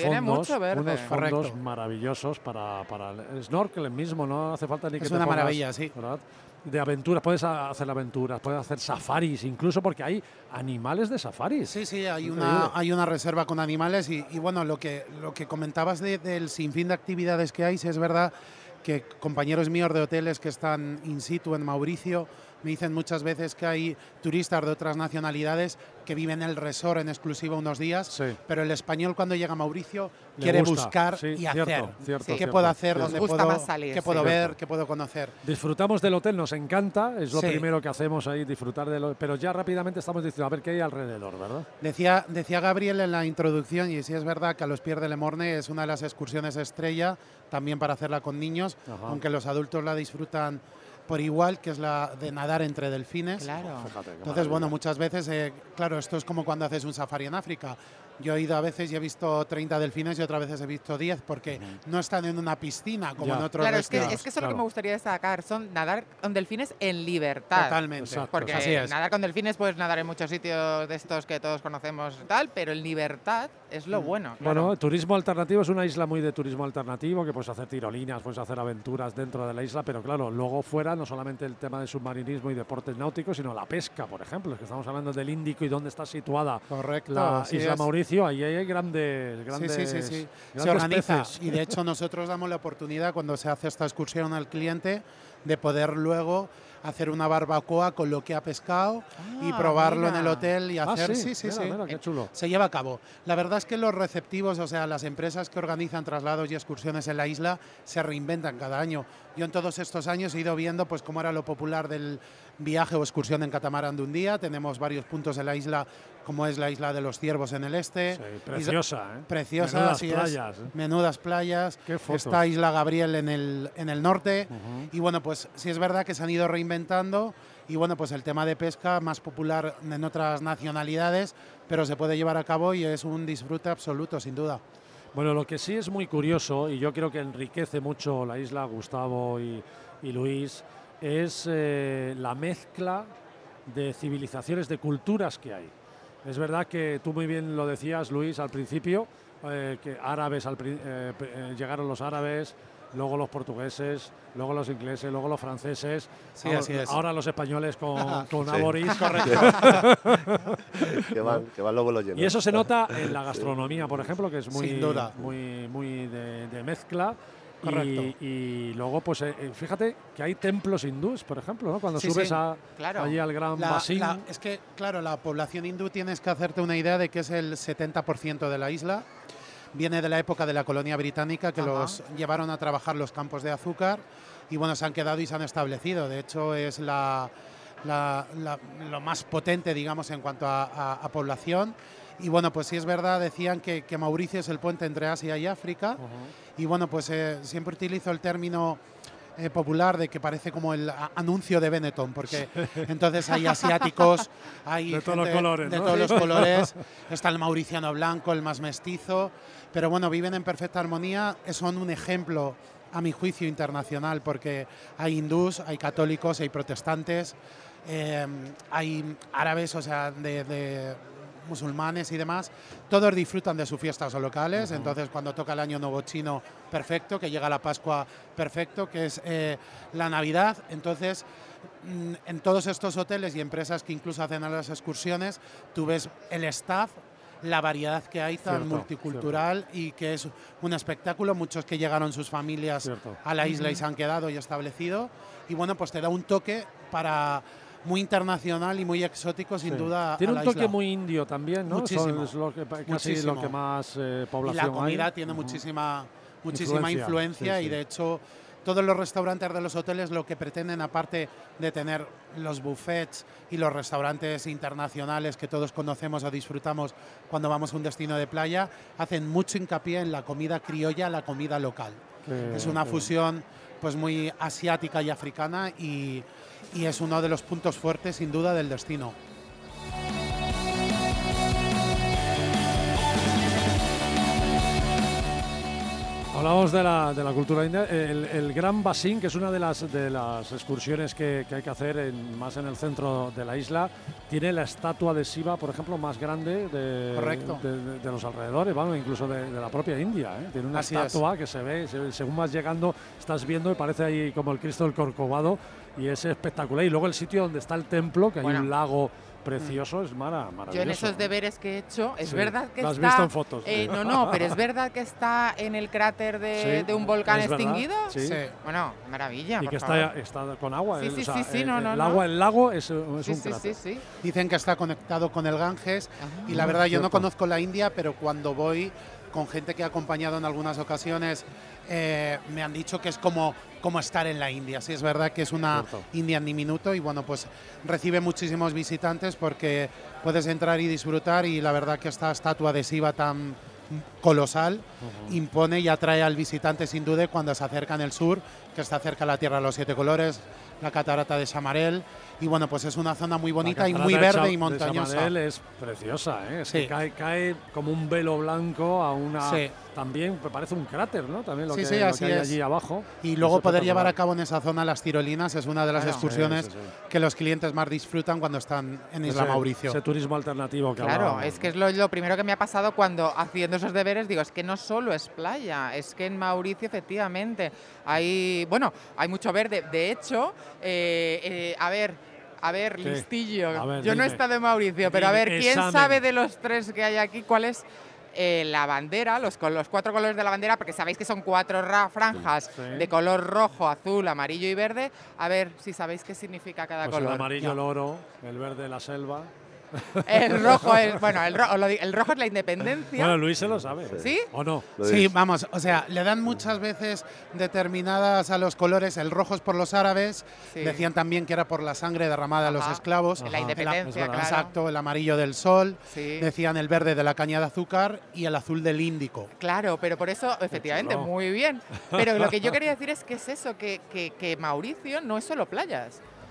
fondos Correcto. maravillosos para el snorkel mismo, no hace falta ni que te una pongas, maravilla, sí. ¿verdad? De aventuras, puedes hacer aventuras, puedes hacer safaris, incluso porque hay animales de safaris. Sí, hay una reserva con animales y bueno, lo que comentabas del sinfín de actividades que hay, sí es verdad que compañeros míos de hoteles que están in situ en Mauricio me dicen muchas veces que hay turistas de otras nacionalidades que viven en el resort en exclusiva unos días, pero el español cuando llega a Mauricio quiere buscar y hacer. ¿Qué puedo hacer? ¿Dónde puedo salir? ¿Qué puedo ver? ¿Qué puedo conocer? Disfrutamos del hotel, nos encanta, es lo primero que hacemos ahí, disfrutar del hotel, pero ya rápidamente estamos diciendo a ver qué hay alrededor, ¿verdad? Decía Gabriel en la introducción, y sí es verdad que a los Piers de Le Morne es una de las excursiones estrella, también para hacerla con niños, aunque los adultos la disfrutan por igual, que es la de nadar entre delfines. Claro. Fíjate, Entonces, bueno, muchas veces, claro, esto es como cuando haces un safari en África. Yo he ido a veces y he visto 30 delfines y otras veces he visto 10 porque no están en una piscina como en otros Claro, es que eso es claro. lo que me gustaría destacar, son nadar con delfines en libertad. Totalmente. Exacto. Porque Así es. nadar con delfines puedes nadar en muchos sitios de estos que todos conocemos y tal, pero en libertad es lo bueno. Claro. Bueno, turismo alternativo es una isla muy de turismo alternativo, que puedes hacer tirolinas, puedes hacer aventuras dentro de la isla, pero claro, luego fuera no solamente el tema de submarinismo y deportes náuticos, sino la pesca, por ejemplo, es que estamos hablando del Índico y dónde está situada la isla Mauricio, ahí hay grandes Sí. Se organiza peces. y de hecho nosotros damos la oportunidad cuando se hace esta excursión al cliente de poder luego hacer una barbacoa con lo que ha pescado y probarlo en el hotel y hacer... Mira, qué chulo. Se lleva a cabo. La verdad es que los receptivos, o sea, las empresas que organizan traslados y excursiones en la isla se reinventan cada año. Yo en todos estos años he ido viendo pues cómo era lo popular del viaje o excursión en catamarán de un día. Tenemos varios puntos en la isla, como es la isla de los Ciervos en el este. Sí, preciosa, ¿eh? Preciosa, menudas así playas, es. Menudas playas. Qué fotos. Está Isla Gabriel en el norte. Y bueno, pues sí es verdad que se han ido reinventando. Y bueno, pues el tema de pesca más popular en otras nacionalidades, pero se puede llevar a cabo y es un disfrute absoluto, sin duda. Bueno, lo que sí es muy curioso, y yo creo que enriquece mucho la isla, Gustavo y Luis, es la mezcla de civilizaciones, de culturas que hay. Es verdad que tú muy bien lo decías, Luis, al principio, que árabes, llegaron los árabes, luego los portugueses, luego los ingleses, luego los franceses, sí, así es. Ahora los españoles con Aboris. Correcto. que van luego los llenos. Y eso se nota en la gastronomía, por ejemplo, que es muy, sin duda, muy de mezcla. Correcto. Y luego, pues fíjate que hay templos hindúes, por ejemplo, ¿no? Cuando subes allí al Gran Basín. Es que, claro, la población hindú, tienes que hacerte una idea de que es el 70% de la isla. Viene de la época de la colonia británica, que los llevaron a trabajar los campos de azúcar y bueno, se han quedado y se han establecido. De hecho, es lo más potente, digamos, en cuanto a población. Y bueno, pues sí es verdad, decían que Mauricio es el puente entre Asia y África. Y bueno, pues siempre utilizo el término popular de que parece como el anuncio de Benetton, porque entonces hay asiáticos, hay de todos los colores, de ¿no? todos los colores, está el mauriciano blanco, el más mestizo, pero bueno, viven en perfecta armonía, son un ejemplo, a mi juicio, internacional, porque hay hindús, hay católicos, hay protestantes, hay árabes, o sea, de musulmanes y demás, todos disfrutan de sus fiestas locales. Entonces cuando toca el año nuevo chino, perfecto, que llega la Pascua, perfecto, que es la Navidad. Entonces en todos estos hoteles y empresas que incluso hacen las excursiones, tú ves el staff, la variedad que hay tan multicultural y que es un espectáculo. Muchos que llegaron sus familias a la isla y se han quedado y establecido, y bueno, pues te da un toque muy internacional y muy exótico, sin duda. Tiene un toque muy indio también, ¿no? Muchísimo. Es lo que, casi lo que más población hay. Y la comida hay. tiene muchísima influencia y de hecho todos los restaurantes de los hoteles lo que pretenden, aparte de tener los buffets y los restaurantes internacionales que todos conocemos o disfrutamos cuando vamos a un destino de playa, hacen mucho hincapié en la comida criolla, la comida local. Es una fusión pues muy asiática y africana y es uno de los puntos fuertes, sin duda, del destino. Hablamos de la cultura india. El Gran Basín, que es una de las excursiones que hay que hacer más en el centro de la isla, tiene la estatua de Shiva, por ejemplo, más grande de los alrededores, bueno, incluso de la propia India. Tiene una estatua que se ve, según vas llegando, estás viendo y parece ahí como el Cristo del Corcovado, y es espectacular. Y luego el sitio donde está el templo, que hay un lago precioso, es maravilloso. Yo en esos deberes que he hecho, es verdad que lo está... has visto en fotos. Pero es verdad que está en el cráter de un volcán extinguido. Sí. Bueno, maravilla. Y que está con agua. El lago es un cráter. Sí. Dicen que está conectado con el Ganges y la verdad yo no conozco la India, pero cuando voy con gente que ha acompañado en algunas ocasiones, me han dicho que es como estar en la India. Sí, es verdad que es una India en diminuto y bueno, pues recibe muchísimos visitantes porque puedes entrar y disfrutar, y la verdad que esta estatua de Shiva tan colosal impone y atrae al visitante sin duda cuando se acerca en el sur, que está cerca de la Tierra de los Siete Colores, la catarata de Chamarel, y bueno, pues es una zona muy bonita y muy verde y montañosa. Chamarel es preciosa, es que cae como un velo blanco a una... También parece un cráter, ¿no? También lo que hay allí abajo. Y luego poder llevar a cabo en esa zona las tirolinas es una de las excursiones que los clientes más disfrutan cuando están en Isla Mauricio. Ese turismo alternativo que hablábamos. Es que es lo primero que me ha pasado cuando haciendo esos deberes, digo, es que no solo es playa, es que en Mauricio efectivamente hay mucho verde. De hecho, a ver, listillo. Yo no he estado en Mauricio, pero a ver, ¿quién sabe de los tres que hay aquí cuál es la bandera, los 4 colores de la bandera? Porque sabéis que son 4 franjas de color rojo, azul, amarillo y verde. A ver si sabéis qué significa cada color. El amarillo el oro, el verde la selva. El rojo es, el rojo es la independencia. Bueno, Luis se lo sabe. ¿Sí? ¿O no? Sí, vamos, o sea, le dan muchas veces determinadas a los colores. El rojo es por los árabes, decían también que era por la sangre derramada a los esclavos. La independencia, claro. Exacto, el amarillo del sol, decían el verde de la caña de azúcar y el azul del Índico. Claro, pero por eso, efectivamente, muy bien. Pero lo que yo quería decir es que es eso, que Mauricio no es solo playas.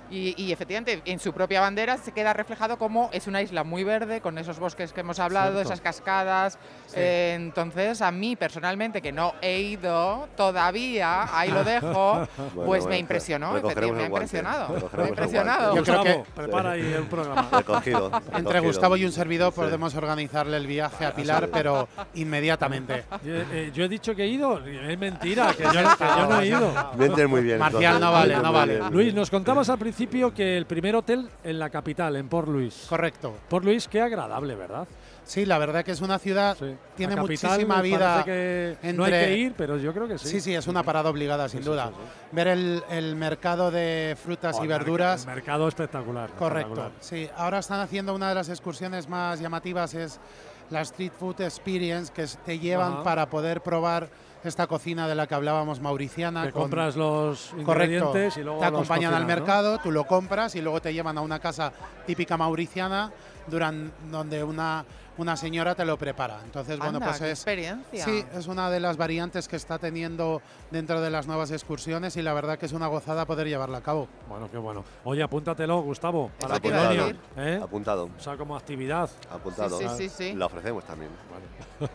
Y efectivamente, en su propia bandera se queda reflejado como es una isla muy verde, con esos bosques que hemos hablado, cierto, esas cascadas. Sí. Entonces, a mí personalmente, que no he ido todavía, ahí lo dejo, bueno, pues me impresionó, efectivamente, me ha impresionado. Me ha impresionado. Yo creo que prepara ahí el programa. Recogido. Entre Gustavo y un servidor podemos organizarle el viaje a Pilar, pero inmediatamente. Yo he dicho que he ido, es mentira, que yo no he ido. Mientes muy bien. Marcial, no vale. Luis, nos contabas al principio que el primer hotel en la capital, en Port Louis. Correcto. Port Louis, qué agradable, ¿verdad? Sí, la verdad que es una ciudad, sí, tiene capital, muchísima vida. No hay que ir, pero yo creo que sí. Sí, es una parada obligada, sin duda. Sí. Ver el mercado de frutas y verduras. El mercado espectacular. Correcto, espectacular. Sí. Ahora están haciendo una de las excursiones más llamativas, es la Street Food Experience, que te llevan para poder probar esta cocina de la que hablábamos, mauriciana. Que compras los ingredientes y luego te acompañan cocinan, al mercado, ¿no? Tú lo compras y luego te llevan a una casa típica mauriciana donde una señora te lo prepara. Entonces, anda, bueno, pues qué experiencia. Sí, es una de las variantes que está teniendo dentro de las nuevas excursiones y la verdad que es una gozada poder llevarla a cabo. Bueno, qué bueno. Oye, apúntatelo, Gustavo, para Apolonio. ¿Eh? Apuntado. O sea, como actividad. Apuntado. Sí. La ofrecemos también. Vale.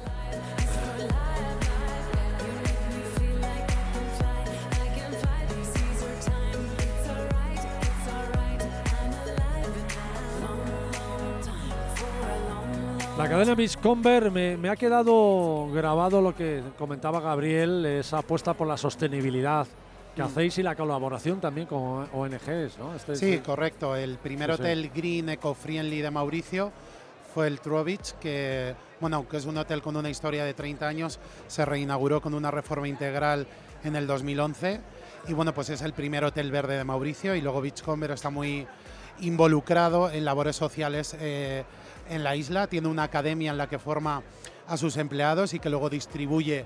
La cadena Beachcomber me ha quedado grabado lo que comentaba Gabriel, esa apuesta por la sostenibilidad que hacéis y la colaboración también con ONGs, ¿no? Sí, correcto. El primer hotel Green Eco-Friendly de Mauricio fue el Trowbridge, que es un hotel con una historia de 30 años, se reinauguró con una reforma integral en el 2011 y bueno, pues es el primer hotel verde de Mauricio y luego Beachcomber está muy involucrado en labores sociales en la isla, tiene una academia en la que forma a sus empleados y que luego distribuye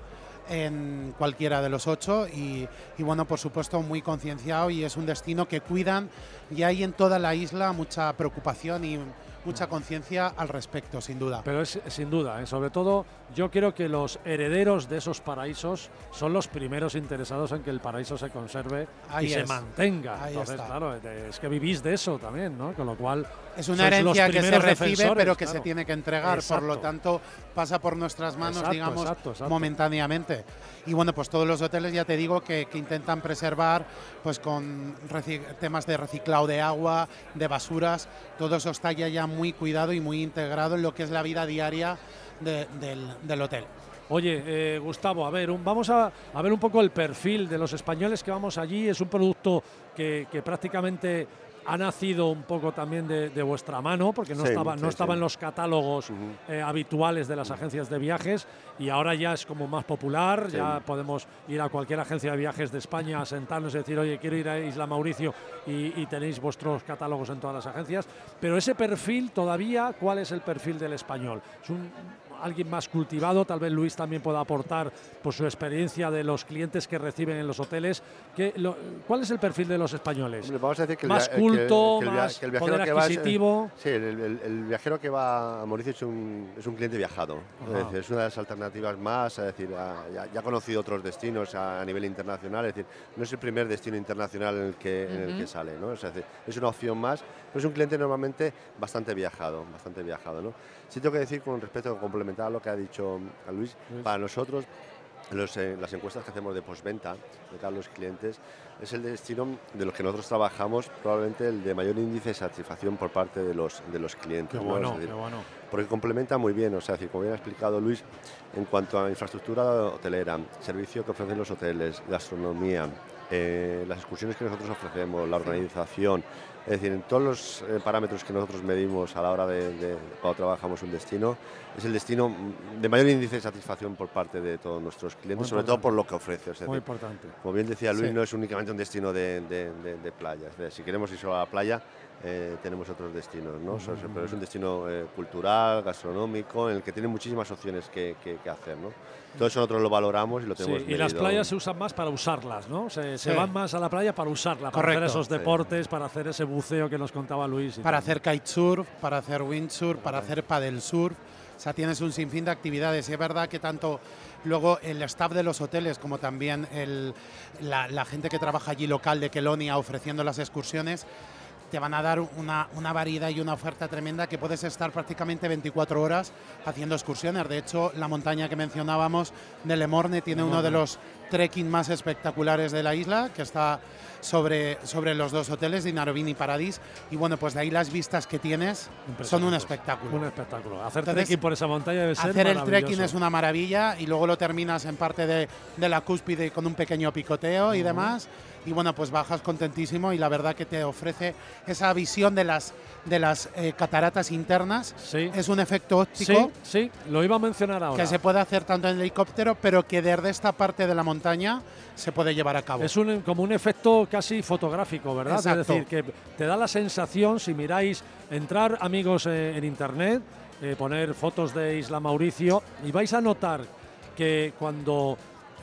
en cualquiera de los 8 y bueno, por supuesto muy concienciado y es un destino que cuidan y hay en toda la isla mucha preocupación y mucha conciencia al respecto, sin duda. Pero es sin duda, sobre todo yo creo que los herederos de esos paraísos son los primeros interesados en que el paraíso se conserve y se mantenga. Entonces, claro, es que vivís de eso también, ¿no? Con lo cual es una herencia que se recibe, pero que claro, se tiene que entregar. Por lo tanto, pasa por nuestras manos, digamos, momentáneamente. Y bueno, pues todos los hoteles, ya te digo, que intentan preservar, pues con temas de reciclado de agua, de basuras, todo eso está ya muy cuidado y muy integrado en lo que es la vida diaria del hotel. Oye, Gustavo, a ver, vamos a ver un poco el perfil de los españoles que vamos allí. Es un producto que prácticamente ha nacido un poco también de vuestra mano, porque no estaba en los catálogos habituales de las agencias de viajes y ahora ya es como más popular, ya podemos ir a cualquier agencia de viajes de España a sentarnos y decir, oye, quiero ir a Isla Mauricio y tenéis vuestros catálogos en todas las agencias, pero ese perfil todavía, ¿cuál es el perfil del español? ¿Es alguien más cultivado? Tal vez Luis también pueda aportar por su experiencia de los clientes que reciben en los hoteles. ¿Cuál es el perfil de los españoles? Vamos a decir que más culto, más poder adquisitivo. Sí, el viajero que va a Mauricio es un cliente viajado. Es decir, es una de las alternativas más, es decir, ya ha conocido otros destinos a nivel internacional, es decir, no es el primer destino internacional en el que sale, ¿no? Es decir, es una opción más, pero es un cliente normalmente bastante viajado, ¿no? Sí tengo que decir con respecto a complementar lo que ha dicho a Luis, para nosotros las encuestas que hacemos de postventa de cada los clientes es el destino de los que nosotros trabajamos, probablemente el de mayor índice de satisfacción por parte de los clientes. Qué bueno, ¿no? qué bueno. Porque complementa muy bien, o sea, como bien ha explicado Luis, en cuanto a infraestructura hotelera, servicio que ofrecen los hoteles, gastronomía, las excursiones que nosotros ofrecemos, la organización, es decir, en todos los parámetros que nosotros medimos a la hora de cuando trabajamos un destino, es el destino de mayor índice de satisfacción por parte de todos nuestros clientes, sobre todo por lo que ofrece. Es decir, muy importante. Como bien decía Luis, no es únicamente un destino de playa. Es decir, si queremos ir solo a la playa, tenemos otros destinos, ¿no? Pero es un destino cultural, gastronómico, en el que tiene muchísimas opciones que hacer, ¿no? Todo eso nosotros lo valoramos y lo tenemos medido. Y las playas se usan más para usarlas, ¿no? Se van más a la playa para usarla, para hacer esos deportes, para hacer ese buceo que nos contaba Luis. Para hacer kitesurf, para hacer windsurf, para hacer paddle surf. sea, tienes un sinfín de actividades. Y es verdad que tanto luego el staff de los hoteles como también la gente que trabaja allí local de Kelonia ofreciendo las excursiones, te van a dar una variedad y una oferta tremenda que puedes estar prácticamente 24 horas haciendo excursiones. De hecho, la montaña que mencionábamos de Le Morne tiene uno de los trekking más espectaculares de la isla, que está sobre los dos hoteles de Inarovin y Paradís, y bueno, pues de ahí las vistas que tienes son un espectáculo. Un espectáculo. Hacer trekking por esa montaña debe ser hacer el trekking es una maravilla, y luego lo terminas en parte de la cúspide con un pequeño picoteo y demás. Y bueno, pues bajas contentísimo, y la verdad que te ofrece esa visión de las cataratas internas. Sí. Es un efecto óptico. Sí, lo iba a mencionar ahora. Que se puede hacer tanto en helicóptero, pero que desde esta parte de la montaña se puede llevar a cabo. Es como un efecto casi fotográfico, ¿verdad? Exacto. Es decir, que te da la sensación, si miráis, entrar, amigos, en internet, poner fotos de Isla Mauricio, y vais a notar que cuando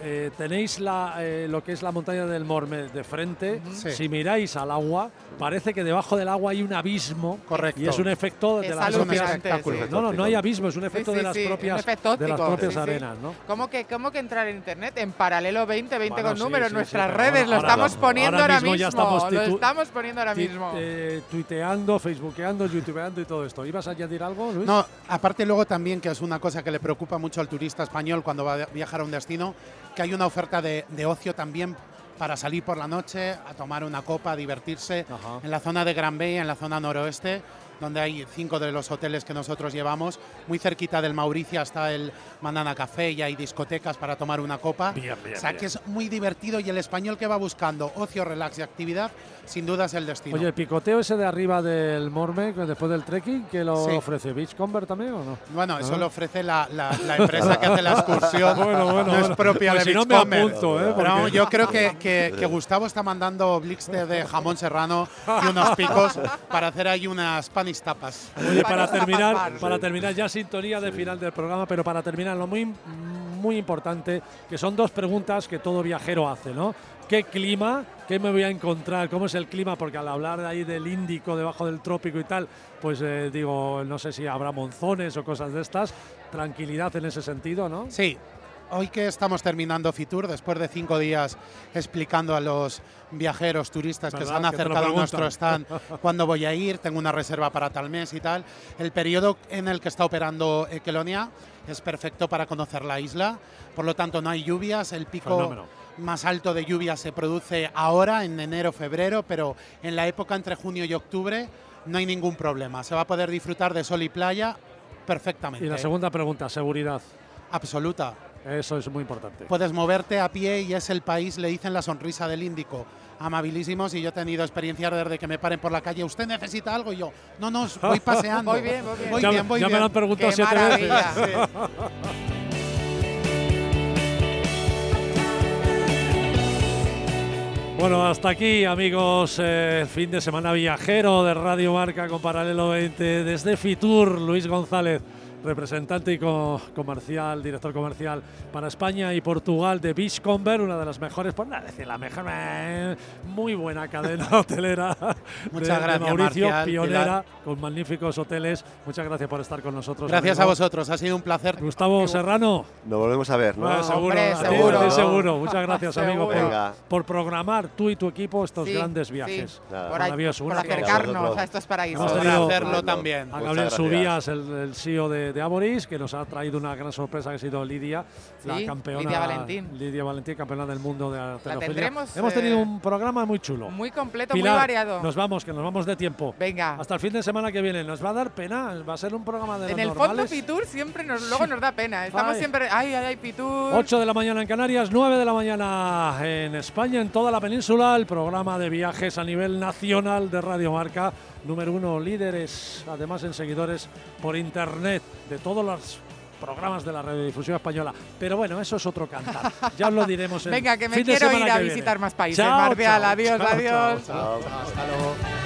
tenéis lo que es la montaña del Morme de frente, si miráis al agua, parece que debajo del agua hay un abismo. Correcto. Y es un efecto de las propias. No hay abismo, es un efecto de las propias, arenas, ¿no? ¿Cómo que entrar en internet? En Paralelo 20 con números, nuestras pero redes, lo estamos poniendo ahora mismo. Lo estamos poniendo ahora mismo. Tuiteando, facebookeando, youtubeando y todo esto. ¿Ibas a añadir algo, Luis? No, aparte luego también, que es una cosa que le preocupa mucho al turista español cuando va a viajar a un destino, que hay una oferta de ocio también para salir por la noche, a tomar una copa, a divertirse. Ajá. En la zona de Gran Vía, en la zona noroeste, donde hay 5 de los hoteles que nosotros llevamos. Muy cerquita del Mauricia está el Manana Café, y hay discotecas para tomar una copa. Bien, o sea, que es muy divertido, y el español que va buscando ocio, relax y actividad, sin duda es el destino. Oye, el picoteo ese de arriba del Morme, después del trekking, ¿qué lo ofrece? ¿Beachcomber también o no? Bueno, eso lo ofrece la empresa que hace la excursión. bueno, es propia pues de si Beachcomber. No me apunto, Pero yo creo que Gustavo está mandando Blix de jamón serrano y unos picos para hacer ahí unas panis tapas. Oye, para terminar ya sintonía de final del programa, pero para terminar lo muy importante, que son 2 preguntas que todo viajero hace, ¿no? ¿Qué clima? ¿Qué me voy a encontrar? ¿Cómo es el clima? Porque al hablar de ahí del Índico, debajo del trópico y tal, pues digo, no sé si habrá monzones o cosas de estas. Tranquilidad en ese sentido, ¿no? Sí. Hoy que estamos terminando Fitur, después de 5 días explicando a los viajeros, turistas que se han acercado a nuestro stand cuándo voy a ir, tengo una reserva para tal mes y tal, el periodo en el que está operando Kelonia es perfecto para conocer la isla, por lo tanto no hay lluvias, el pico más alto de lluvias se produce ahora, en enero, febrero, pero en la época entre junio y octubre no hay ningún problema, se va a poder disfrutar de sol y playa perfectamente. Y la segunda pregunta, seguridad. Absoluta. Eso es muy importante. Puedes moverte a pie y es el país, le dicen la sonrisa del Índico. Amabilísimos, y yo he tenido experiencias desde que me paren por la calle. ¿Usted necesita algo? Y yo, no, voy paseando. Voy bien. Ya me lo han preguntado 7 veces. Bueno, hasta aquí, amigos, el fin de semana viajero de Radio Marca con Paralelo 20 desde Fitur. Luis González, representante y comercial, director comercial para España y Portugal de Beachcomber, una de las mejores, por nada decir la mejor, muy buena cadena hotelera. Muchas gracias, Mauricio, Marcial, pionera, Pilar, con magníficos hoteles. Muchas gracias por estar con nosotros. Gracias amigo. a vosotros, ha sido un placer. Gustavo Serrano. Nos volvemos a ver, ¿no? Seguro. Muchas gracias, amigo, por programar tú y tu equipo estos grandes viajes. Por acercarnos a estos paraísos. Por hacerlo también. A Gabriel Subías, el CEO de Aboris, que nos ha traído una gran sorpresa, que ha sido Lidia, la campeona. Lidia Valentín, campeona del mundo de halterofilia. Hemos tenido un programa muy chulo. Muy completo, Pilar, muy variado. Nos vamos de tiempo. Venga. Hasta el fin de semana que viene. Nos va a dar pena, va a ser un programa de los normales. En el fondo Fitur siempre luego nos da pena. Estamos siempre, Fitur. 8 de la mañana en Canarias, 9 de la mañana en España, en toda la península, el programa de viajes a nivel nacional de Radio Marca. Número 1, líderes, además en seguidores por internet de todos los programas de la radiodifusión española. Pero bueno, eso es otro cantar. Ya os lo diremos en Venga, que me fin quiero de semana ir a que visitar viene. más países. Chao, Marcial, adiós. Hasta luego.